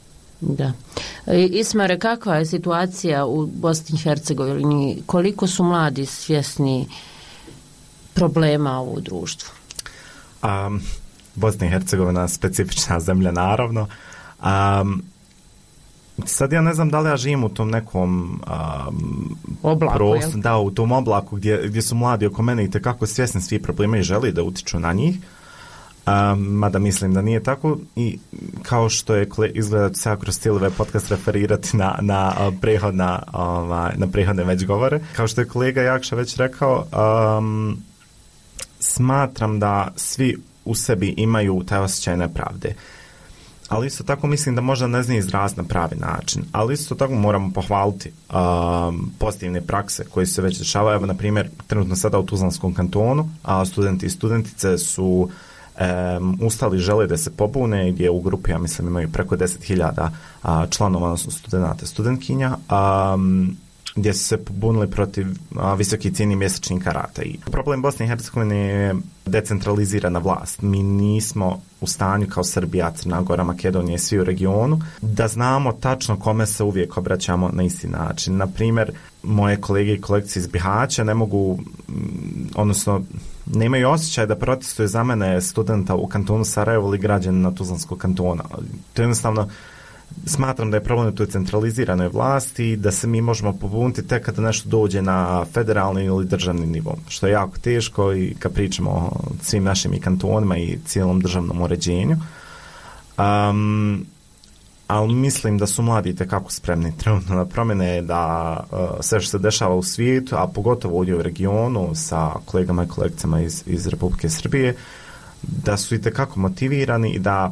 Da. Ismare, kakva je situacija u Bosni i Hercegovini? Koliko su mladi svjesni problema u društvu? Um, Bosna i Hercegovina specifična zemlja, naravno. Um, sad ja ne znam da li ja živim u tom nekom um, oblaku, prost, da, u tom oblaku gdje, gdje su mladi oko mene i tekako svjesni svi problema i želi da utiču na njih. Um, mada mislim da nije tako i kao što je izgleda se ja kroz cijeli ovaj podcast referirati na, na, prehodna, ovaj, na prehodne već govore. Kao što je kolega Jakša već rekao, um, smatram da svi u sebi imaju taj osjećaj nepravde. Ali isto tako mislim da možda ne zna izraz na pravi način. Ali isto tako moramo pohvaliti um, pozitivne prakse koje se već dešavaju. Evo, na primjer, trenutno sada u Tuzlanskom kantonu, a studenti i studentice su um, ustali, žele da se pobune, gdje u grupi, ja mislim, imaju preko deset hiljada članova, odnosno studenta, studentkinja, um, gdje su se pobunili protiv a, visoki cijeni mjesečnih karata. I problem Bosne i Hercegovine je decentralizirana vlast. Mi nismo u stanju kao Srbija, Crna Gora, Makedonija i svi u regionu da znamo tačno kome se uvijek obraćamo na isti način. Na primjer, moje kolege i kolegice iz Bihaća ne mogu, odnosno nemaju osjećaj da protestuju za mene studenta u kantonu Sarajevo ili građana Tuzlanskog kantona. To je jednostavno, smatram da je problem u toj centraliziranoj vlasti i da se mi možemo pobuniti tek kada nešto dođe na federalni ili državni nivo, što je jako teško i kad pričamo o svim našim i kantonima i cijelom državnom uređenju. Um, ali mislim da su mladi tekako spremni trenutno na promjene, da uh, sve što se dešava u svijetu, a pogotovo ovdje u regionu sa kolegama i kolegicama iz, iz Republike Srbije, da su i tekako motivirani i da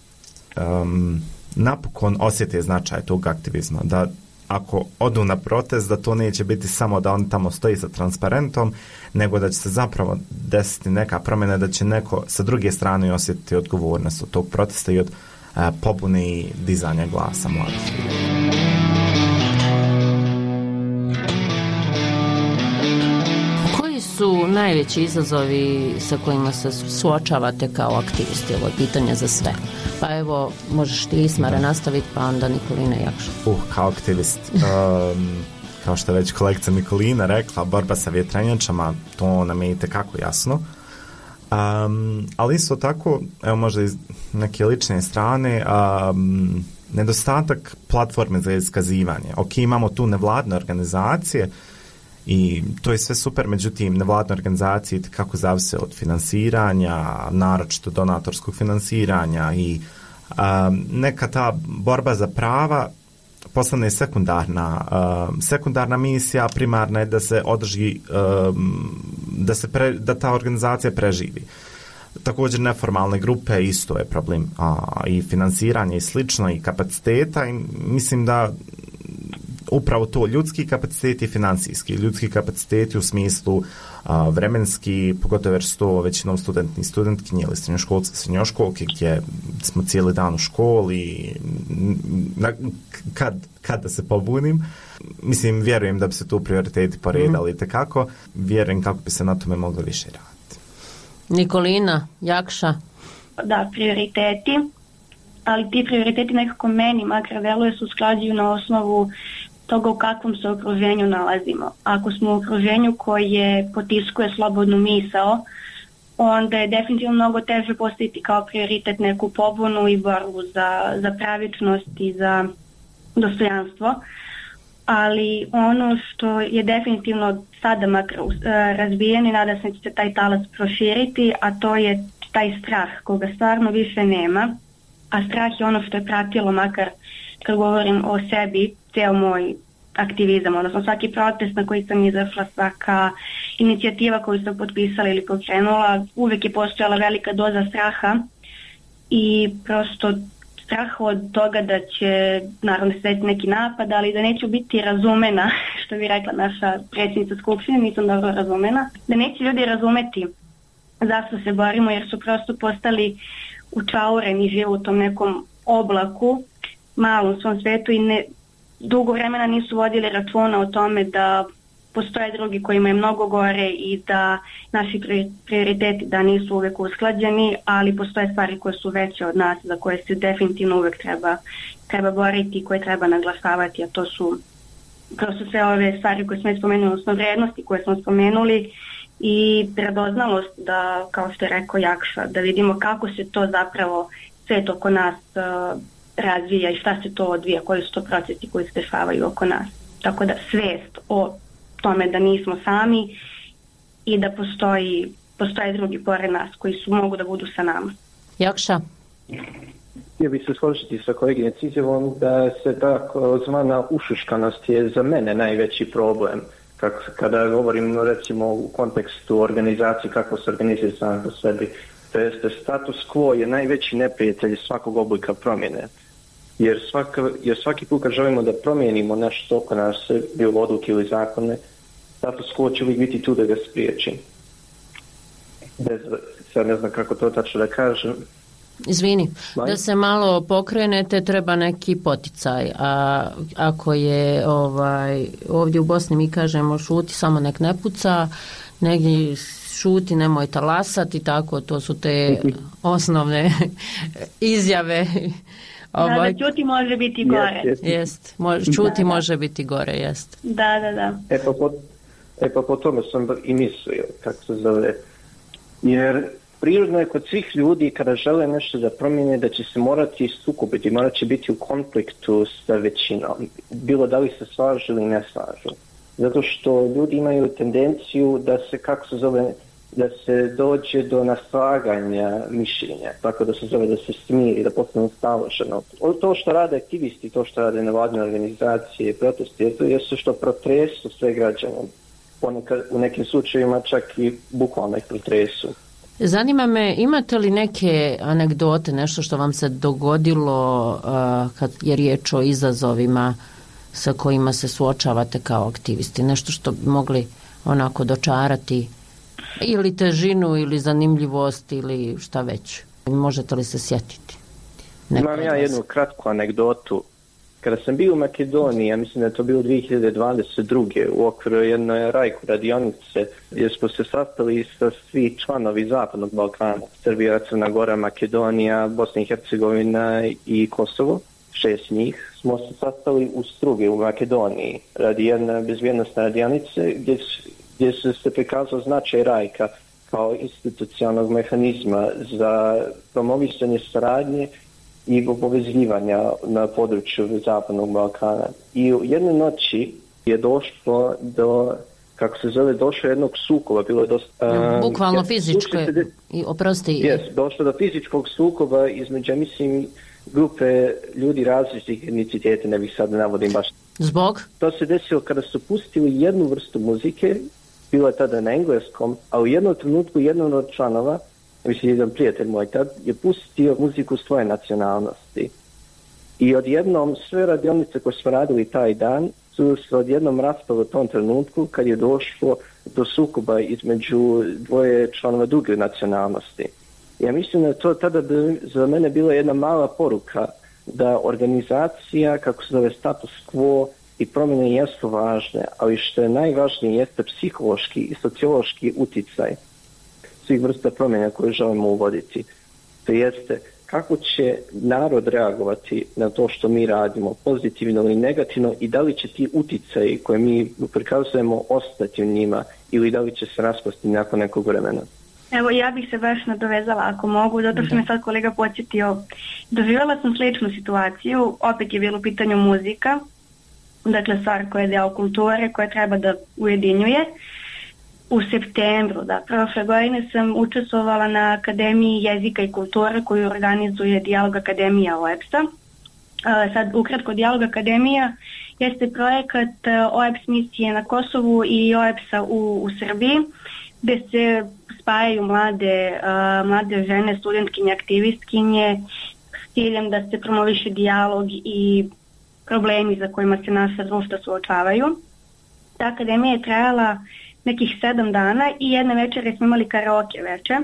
um, napokon osjete značaj tog aktivizma, da ako odu na protest, da to neće biti samo da on tamo stoji sa transparentom, nego da će se zapravo desiti neka promjena, da će neko sa druge strane osjetiti odgovornost od tog protesta i od a, pobune i dizanja glasa mladih. Su najveći izazovi sa kojima se suočavate kao aktivisti? Ovo je pitanje za sve. Pa evo, možeš ti, Ismara, nastaviti, pa onda Nikolina Jakša. Uh, kao aktivist, um, kao što je već kolegica Nikolina rekla, borba sa vjetrenjačama, to nam je itekako jasno. Um, ali isto tako, evo možda iz neke lične strane, um, nedostatak platforme za iskazivanje. Ok, imamo tu nevladne organizacije, i to je sve super, međutim nevladne organizacije kako zavise od finansiranja, naročito donatorskog finansiranja i um, neka ta borba za prava postane sekundarna um, sekundarna misija, primarna je da se održi um, da se pre, da ta organizacija preživi. Također neformalne grupe isto je problem, a, i finansiranje i slično i kapaciteta, i mislim da upravo to, ljudski kapaciteti i financijski. Ljudski kapaciteti u smislu a, vremenski, pogotovo jer su to većinom studenti i studentkinje ili srednjoškolci, srednjoškolke, gdje smo cijeli dan u školi, na, kad, kad da se pobunim. Mislim, vjerujem da bi se tu prioriteti poredali mm. tekako. Vjerujem kako bi se na tome moglo više raditi. Nikolina, Jakša? Da, prioriteti, ali ti prioriteti nekako meni makar deluje se usklađuju na osnovu toga u kakvom se okruženju nalazimo. Ako smo u okruženju koje potiskuje slobodnu misao, onda je definitivno mnogo teže postaviti kao prioritet neku pobunu i borbu za, za pravičnost i za dostojanstvo. Ali ono što je definitivno sada makar razbijen i nada se da će se taj talas proširiti, a to je taj strah koga stvarno više nema. A strah je ono što je pratilo, makar kad govorim o sebi, ceo moj aktivizam, odnosno svaki protest na koji sam izašla, svaka inicijativa koju sam potpisala ili pokrenula, uvijek je postojala velika doza straha i prosto strah od toga da će naravno se desiti neki napad, ali da neću biti razumena, što bi rekla naša predsjednica Skupštine, nisam dobro razumena, da neće ljudi razumeti zašto se borimo, jer su prosto postali učaureni, žive u tom nekom oblaku, malom svom svetu i ne, dugo vremena nisu vodili računa o tome da postoje drugi kojima je mnogo gore i da naši prioriteti da nisu uvek usklađeni, ali postoje stvari koje su veće od nas, za koje se definitivno uvek treba, treba boriti i koje treba naglasavati, a to su prosto sve ove stvari koje smo spomenuli, odnosno vrednosti koje smo spomenuli i predoznalost da, kao što je rekao Jakša, da vidimo kako se to zapravo svet oko nas uh, razvija i šta se to odvija, koji su to procesi koji se dešavaju oko nas. Tako da svest o tome da nismo sami i da postoji, postoje drugi pored nas koji su mogu da budu sa nama. Jakša? Htio bih se složiti sa koleginicom izjavom da se tako zvana ušuškanost je za mene najveći problem. Kako, kada govorim recimo u kontekstu organizacije, kako se organizuje sam po sebi, to jeste status quo je najveći neprijatelj svakog oblika promjene. Jer, svaka, jer svaki put kad želimo da promijenimo nešto oko nas, bilo odluke ili zakone, status quo će uvijek biti tu da ga spriječi. Bez, sad ne znam kako to tačno da kažem. Izvini, da se malo pokrenete treba neki poticaj, a ako je ovaj, ovdje u Bosni mi kažemo šuti, samo nek ne puca, negdje šuti, nemoj talasati, tako, to su te osnovne izjave. Ovaj, da, da čuti može biti gore. Jest, jest. Može, čuti da, može biti gore, jest. Da, da, da. E pa po, e pa po tome sam i mislio, kako se zove, jer prirodno je kod svih ljudi kada žele nešto da promijene da će se morati sukobiti, morat će biti u konfliktu sa većinom, bilo da li se slažu ili ne slažu. Zato što ljudi imaju tendenciju da se, kako se zove, da se dođe do naslaganja mišljenja, tako da se zove da se smiri, da postane staloženo. To što rade aktivisti, to što rade nevladine organizacije, protesti, to je što protresu sve građane. Ponekad, u nekim slučajevima čak i bukvalno ih protresu. Zanima me, imate li neke anegdote, nešto što vam se dogodilo uh, kad je riječ o izazovima sa kojima se suočavate kao aktivisti? Nešto što bi mogli onako dočarati ili težinu ili zanimljivost ili šta već? Možete li se sjetiti? Neko Imam ja jednu kratku anegdotu. Kada sam bio u Makedoniji, ja mislim da je to bilo dvije hiljade dvadeset druge u okviru jedne rajku radionice, gdje smo se sastali sa svi članovi Zapadnog Balkana, Srbija, Crna Gora, Makedonija, Bosna i Hercegovina i Kosovo, šest njih, smo se sastali u Strugi u Makedoniji radi jedne bezbjednostne radionice gdje, gdje se se prikazao značaj rajka kao institucionalnog mehanizma za promovisanje saradnje i povezivanja na području Zapadnog Balkana. I u jednoj noći je došlo do, kako se zove, došlo jednog sukoba, bilo je dosta... Um, Bukvalno ja, fizičko je, i oprosti... Jes, došlo do fizičkog sukoba između, mislim, grupe ljudi različitih etniciteta, ne bih sad navodim baš. Zbog? To se desilo kada su pustili jednu vrstu muzike, bilo je tada na engleskom, a u jednom trenutku jedan od članova, mislim, jedan prijatelj moj tad, je pustio muziku svoje nacionalnosti. I odjednom sve radionice koje smo radili taj dan su se odjednom raspali u tom trenutku kad je došlo do sukoba između dvoje članova druge nacionalnosti. Ja mislim da je to tada bi za mene bila jedna mala poruka da organizacija, kako se zove, status quo i promjene jesu važne, ali što je najvažnije jeste psihološki i sociološki uticaj svih vrsta promjena koje želimo uvoditi. To jeste kako će narod reagovati na to što mi radimo, pozitivno ili negativno, i da li će ti uticaji koje mi prikazujemo ostati u njima ili da li će se raspasti nakon nekog vremena. Evo, ja bih se baš nadovezala ako mogu, zato što me sad kolega podsjetio. Doživjela sam sličnu situaciju, opet je bilo u pitanju muzika, dakle stvar koja je deo kulture, koja treba da ujedinjuje. U septembru, da, prošle godine sam učestvovala na Akademiji jezika i kulture koju organizuje Dijalog Akademija O E P S-a. Sad, ukratko, Dijalog Akademija jeste projekat O E P S misije na Kosovu i O E P S-a u, u Srbiji, gde se spajaju mlade, uh, mlade žene, studentkinje, aktivistkinje s ciljem da se promoviše dijalog i problemi za kojima se naša društva suočavaju. Ta akademija je trajala nekih sedam dana i jedne večere smo imali karaoke veče,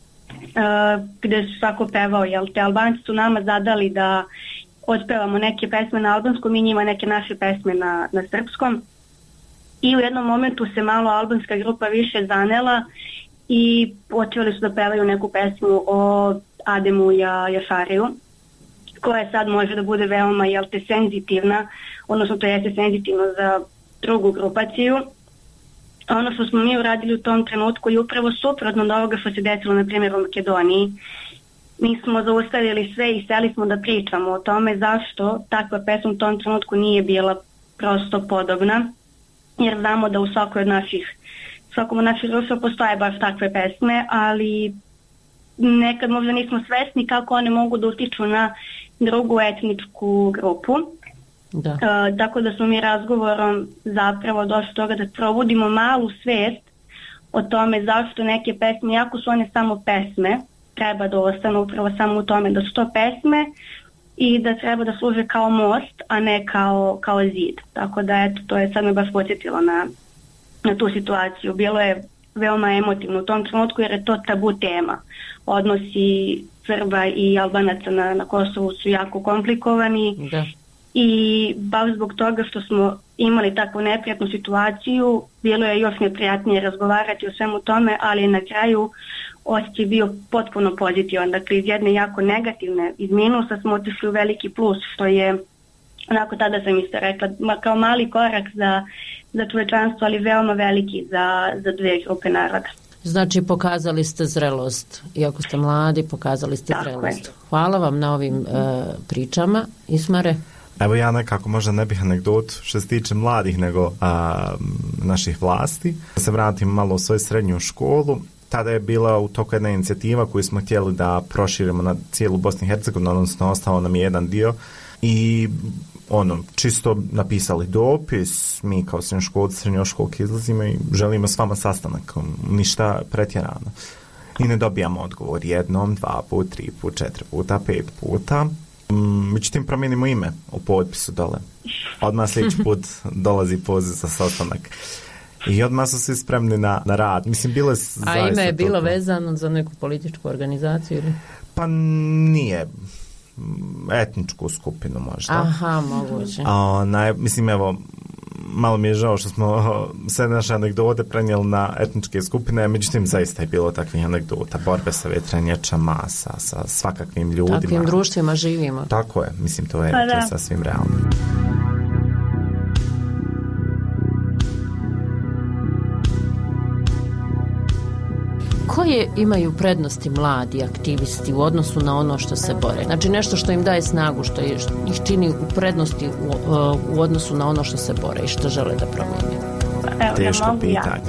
uh, gde su svako pevao, jel te Albanci su nama zadali da otpevamo neke pesme na albanskom i njima neke naše pesme na, na srpskom. i u jednom momentu se malo albanska grupa više zanela i počeli su da pevaju neku pesmu o Ademu Jafariju, koja sad može da bude veoma, jel te, senzitivna, odnosno to jeste senzitivno za drugu grupaciju. Ono što smo mi uradili u tom trenutku je upravo suprotno od ovoga što se desilo, na primjer, u Makedoniji. Mi smo zaustavili sve i seli smo da pričamo o tome zašto takva pesma u tom trenutku nije bila prosto podobna, jer znamo da u svakoj od naših, svakom od naših društva postoje baš takve pesme, ali nekad možda nismo svesni kako one mogu da utiču na drugu etničku grupu. Da. Uh, tako da smo mi razgovorom zapravo došli toga da probudimo malu svest o tome zašto neke pesme, jako su one samo pesme, treba da ostanu upravo samo u tome da su to pesme i da treba da služe kao most, a ne kao, kao zid. Tako da eto, to je sad me baš podsjetilo na, na tu situaciju. Bilo je veoma emotivno u tom trenutku jer je to tabu tema. Odnosi Srba i Albanaca na, na Kosovu su jako komplikovani. Da. I baš zbog toga što smo imali takvu neprijatnu situaciju, bilo je još neprijatnije razgovarati o svemu tome, ali na kraju osjećaj bio potpuno pozitivan. Dakle, iz jedne jako negativne, iz minusa smo otišli u veliki plus, što je, onako tada sam isto rekla, kao mali korak za, za čovečanstvo, ali veoma veliki za, za dve grupe naroda. Znači, pokazali ste zrelost. Iako ste mladi, pokazali ste Tako zrelost. je. Hvala vam na ovim uh, pričama. Ismare? Evo ja nekako možda ne bih anegdotu što se tiče mladih nego a, naših vlasti. Da se vratim malo u svoju srednju školu. Tada je bila u toku jedna inicijativa koju smo htjeli da proširimo na cijelu Bosnu i Hercegovinu, odnosno ostao nam je jedan dio i ono, čisto napisali dopis, mi kao srednjoškolci, srednjoškolke izlazimo i želimo s vama sastanak, ništa pretjerano. I ne dobijamo odgovor jednom, dva put, tri put, četiri puta, pet puta. Međutim, promijenimo ime u potpisu dole. Odmah sljedeći put dolazi poziv za sastanak. I odmah su svi spremni na, na rad. Mislim, bilo je zaista... A ime je bilo toliko vezano za neku političku organizaciju ili? Pa nije. Etničku skupinu možda. Aha, moguće. A, naj, mislim, evo, malo mi je žao što smo sve naše anegdote prenijeli na etničke skupine, međutim, zaista je bilo takvih anegdota, borbe sa vetrenjačama, sa, sa svakakvim ljudima. Takvim društvima živimo. Tako je, mislim, to je, Pa to je da. sasvim realno. Koje imaju prednosti mladi aktivisti u odnosu na ono što se bore? Znači nešto što im daje snagu, što ih čini u prednosti u, u odnosu na ono što se bore i što žele da promijene? Evo, Teško da mogu pitanje.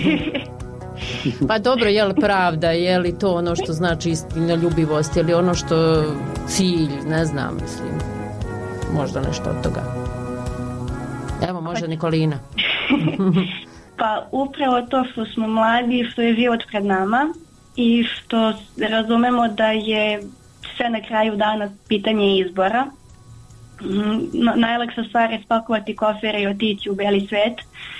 Ja. Pa dobro, je li pravda, je li to ono što znači istinoljubivost, je li ono što cilj, ne znam, mislim, možda nešto od toga. Evo, može Nikolina. Pa upravo to što smo mladi, što je život pred nama i što razumemo da je sve na kraju dana pitanje izbora. No, najlakša stvar je spakovati kofere i otići u beli svet.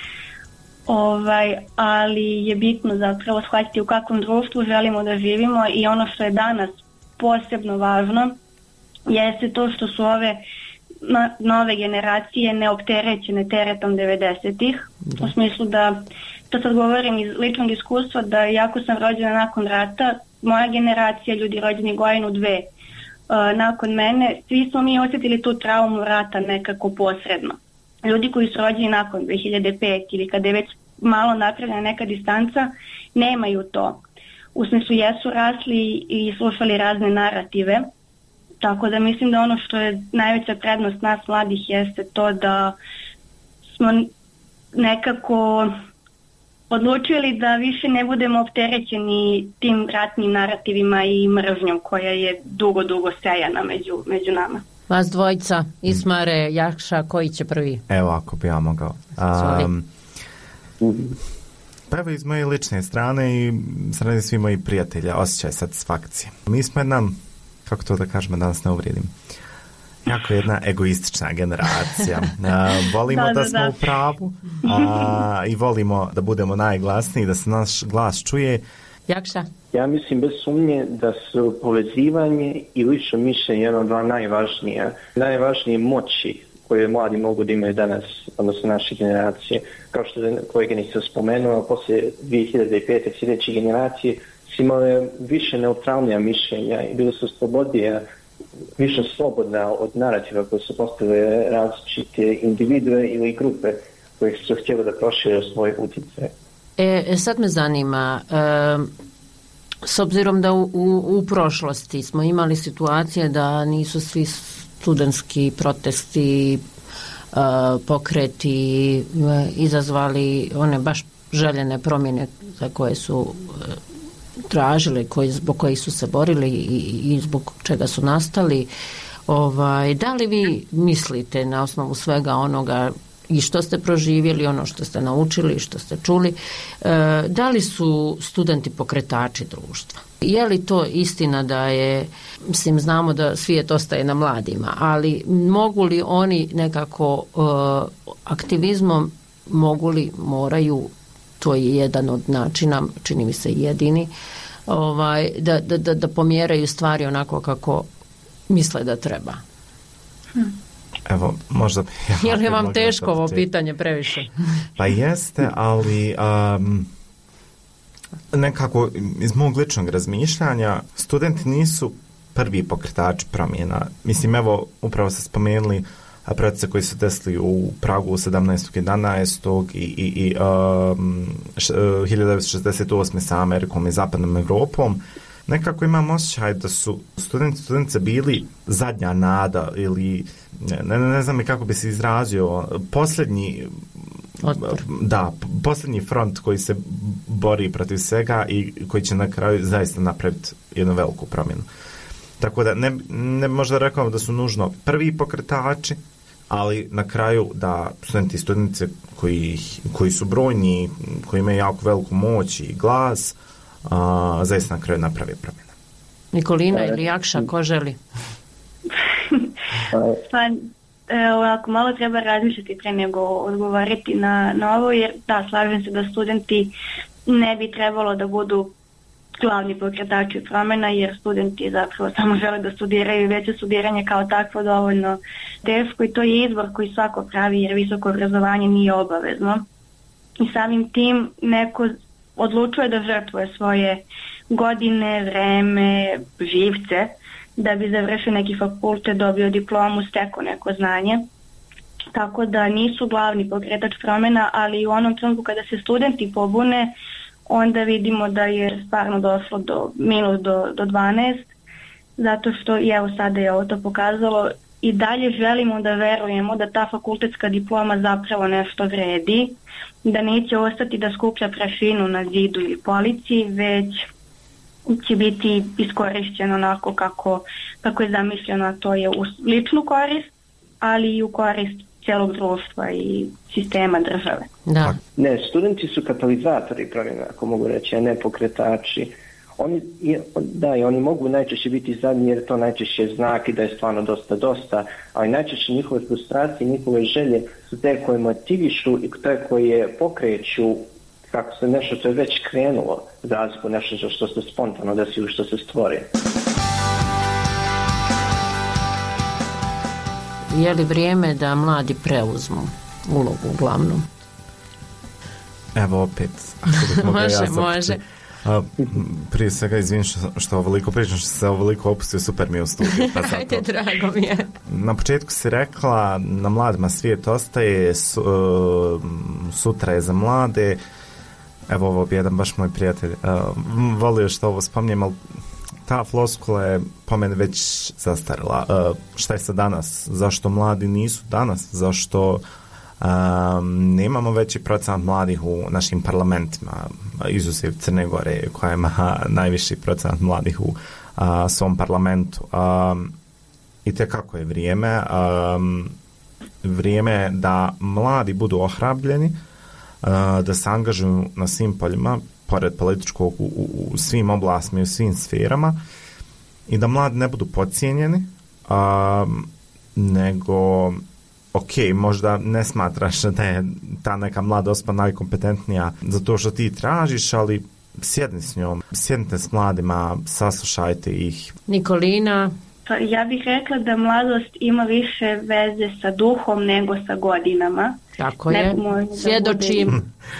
Ovaj, ali je bitno zapravo shvatiti u kakvom društvu želimo da živimo i ono što je danas posebno važno jeste to što su ove nove generacije neopterećene teretom devedesetih. U smislu da, to sad govorim iz ličnog iskustva, da jako sam rođena nakon rata, moja generacija, ljudi rođeni godinu dve uh, nakon mene, svi smo mi osjetili tu traumu rata nekako posredno. Ljudi koji su rođeni nakon dve hiljade pete ili kada je već malo napravljena neka distanca, nemaju to. U smislu jesu rasli i slušali razne narative. Tako da mislim da ono što je najveća prednost nas mladih jeste to da smo nekako odlučili da više ne budemo opterećeni tim ratnim narativima i mržnjom koja je dugo, dugo sejana među, među nama. Vas dvojica, Ismare, Jakša, koji će prvi? Evo, ako bi ja mogao. Um, pa evo iz moje lične strane i strane svih mojih prijatelja, osjećaj satisfakcije. Mi smo jedna, kako to da kažemo, danas ne uvrijedim, jako jedna egoistična generacija. Uh, volimo da, da, da smo da. u pravu uh, i volimo da budemo najglasniji, da se naš glas čuje. Jakša? Ja mislim bez sumnje da su povezivanje i lično mišljenje jedno od dva najvažnije, najvažnije moći koje mladi mogu da imaju danas, odnosno naše generacije. Kao što je kolega nisam spomenuo, poslije dvije hiljade pete sljedeće generacije su imale više neutralnija mišljenja i bili su slobodnije, više slobodna od narativa koje su postavile različite individue ili grupe koje su htjeli da prošire svoj utjecaj. E, sad me zanima, e, s obzirom da u, u, u prošlosti smo imali situacije da nisu svi studentski protesti, e, pokreti e, izazvali one baš željene promjene za koje su e, tražili, koji, zbog kojih su se borili i, i zbog čega su nastali. Ovaj, da li vi mislite na osnovu svega onoga i što ste proživjeli, ono što ste naučili, što ste čuli, e, da li su studenti pokretači društva? Je li to istina da je, mislim, znamo da svijet ostaje na mladima, ali mogu li oni nekako e, aktivizmom, mogu li, moraju, to je jedan od načina, čini mi se jedini, ovaj, da, da, da, da pomjeraju stvari onako kako misle da treba? Hm. Evo, možda... Ja, je li vam teško ovo pitanje previše? Pa jeste, ali um, nekako iz mog ličnog razmišljanja studenti nisu prvi pokretači promjena. Mislim, evo, upravo ste spomenuli procese koji su desili u Pragu sedamnaestog jedanaestog i, i, i um, hiljadu devetsto šezdeset osme sa Amerikom i zapadnom Evropom. Nekako imam osjećaj da su studenti studentice bili zadnja nada ili ne, ne, ne znam kako bi se izrazio, posljednji otpor. Da, posljednji front koji se bori protiv svega i koji će na kraju zaista napraviti jednu veliku promjenu. Tako da ne, ne možda rekao da su nužno prvi pokretači, ali na kraju da studenti i studentice koji, koji su brojni, koji imaju jako veliku moć i glas, a, zaista na kraju napravi promjene. Nikolina ili Jakša, ko želi? Pa, evo, ako malo treba razmišljati pre nego odgovoriti na, na ovo, jer da, slažem se da studenti ne bi trebalo da budu glavni pokretači promjena, jer studenti zapravo samo žele da studiraju, već je studiranje kao takvo dovoljno teško i to je izbor koji svako pravi, jer visoko obrazovanje nije obavezno. I samim tim neko odlučuje da žrtvuje svoje godine, vreme, živce, da bi završio neki fakultet, dobio diplomu, stekao neko znanje. Tako da nisu glavni pokretač promjena, ali u onom trenutku kada se studenti pobune, onda vidimo da je stvarno došlo do minus do, do dvanaest, zato što i evo sada je ovo to pokazalo i dalje želimo da verujemo da ta fakultetska diploma zapravo nešto vredi, da neće ostati da skuplja prašinu na zidu ili polici, već će biti iskorišćeno onako kako, kako je zamišljeno, a to je u ličnu korist, ali i u korist cijelog društva i sistema države. Da. Ne, studenti su katalizatori promjena, ako mogu reći, a ne pokretači. Oni, da, i oni mogu najčešće biti zadnji jer to najčešće znak i da je stvarno dosta dosta, ali najčešće njihove frustracije, njihove želje su te koje motivišu i te koje pokreću kako se nešto što je već krenulo, za razliku nešto što se spontano desi ili što se stvori. Je li vrijeme da mladi preuzmu ulogu uglavnom? Evo opet, ako bih mogla ja može, zapiti. može. A, prije svega izvinim što, što ovoliko pričam, što se ovoliko opustio, super mi je u studiju. Pa Ajde, drago mi je. Na početku si rekla, na mladima svijet ostaje, su, uh, sutra je za mlade. Evo ovo bi jedan baš moj prijatelj uh, volio što ovo spomnijem, ali ta floskula je po mene već zastarila. Uh, šta je sa danas? Zašto mladi nisu danas? Zašto um, nemamo veći procenat mladih u našim parlamentima, izuzev Crne Gore koja ima najviši procenat mladih u uh, svom parlamentu. Um, I te kako je vrijeme? Um, vrijeme je da mladi budu ohrabljeni, uh, da se angažuju na svim poljima, pored političkog u, u, u svim oblastima i u svim sferama, i da mladi ne budu podcijenjeni, um, nego ok, možda ne smatraš da je ta neka mlada osoba najkompetentnija za to što ti tražiš, ali sjedni s njom, sjednite s mladima, saslušajte ih. Nikolina, Pa ja bih rekla da mladost ima više veze sa duhom nego sa godinama. Tako je, svjedočim.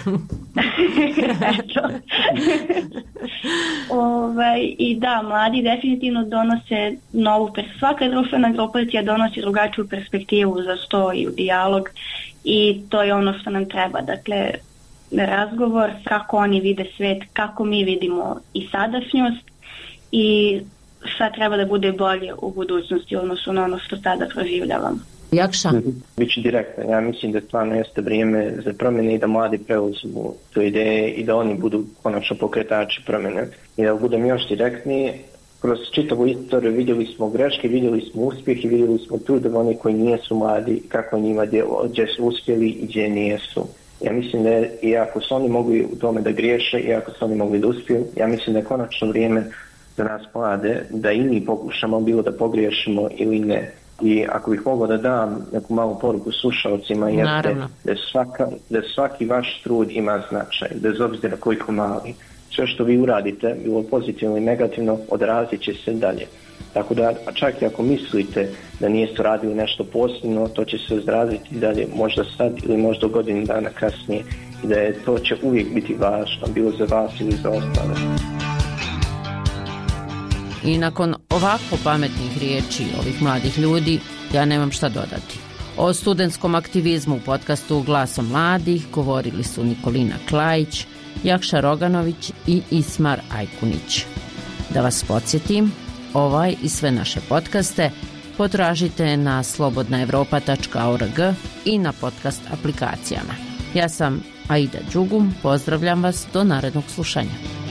ovaj, I da, mladi definitivno donose novu, svaka društvena grupacija donosi drugačiju perspektivu za sto i u dijalog i to je ono što nam treba. Dakle, razgovor kako oni vide svet, kako mi vidimo i sadašnjost i šta treba da bude bolje u budućnosti odnosno na ono što sada proživljavamo. Jakša? Biću direktno. Ja mislim da stvarno jeste vrijeme za promjene i da mladi preuzmu tu ideje i da oni budu konačno pokretači promjene. I da budem još direktniji, kroz čitavu istoriju vidjeli smo greške, vidjeli smo uspjeh i vidjeli smo trud oni koji nijesu mladi, kako njima djelo, gdje su uspjeli i gdje nijesu. Ja mislim da je, iako su oni mogli u tome da griješe, iako su oni mogli da uspiju, ja mislim da je konačno vrijeme za nas mlade da i mi pokušamo bilo da pogriješimo ili ne. I ako bih mogao da dam neku malu poruku slušalcima jeste da, svaka, da svaki vaš trud ima značaj, bez obzira koliko mali. Sve što vi uradite, bilo pozitivno i negativno, odrazit će se dalje. Tako da čak i ako mislite da niste radili nešto posebno, to će se odraziti dalje, možda sad ili možda godinu dana kasnije i da je, to će uvijek biti važno, bilo za vas ili za ostale. I nakon ovako pametnih riječi ovih mladih ljudi, ja nemam šta dodati. O studentskom aktivizmu u podcastu Glasom mladih govorili su Nikolina Klajić, Jakša Roganović i Ismar Ajkunić. Da vas podsjetim, ovaj i sve naše podcaste potražite na slobodna evropa tačka org i na podcast aplikacijama. Ja sam Aida Đugum, pozdravljam vas do narednog slušanja.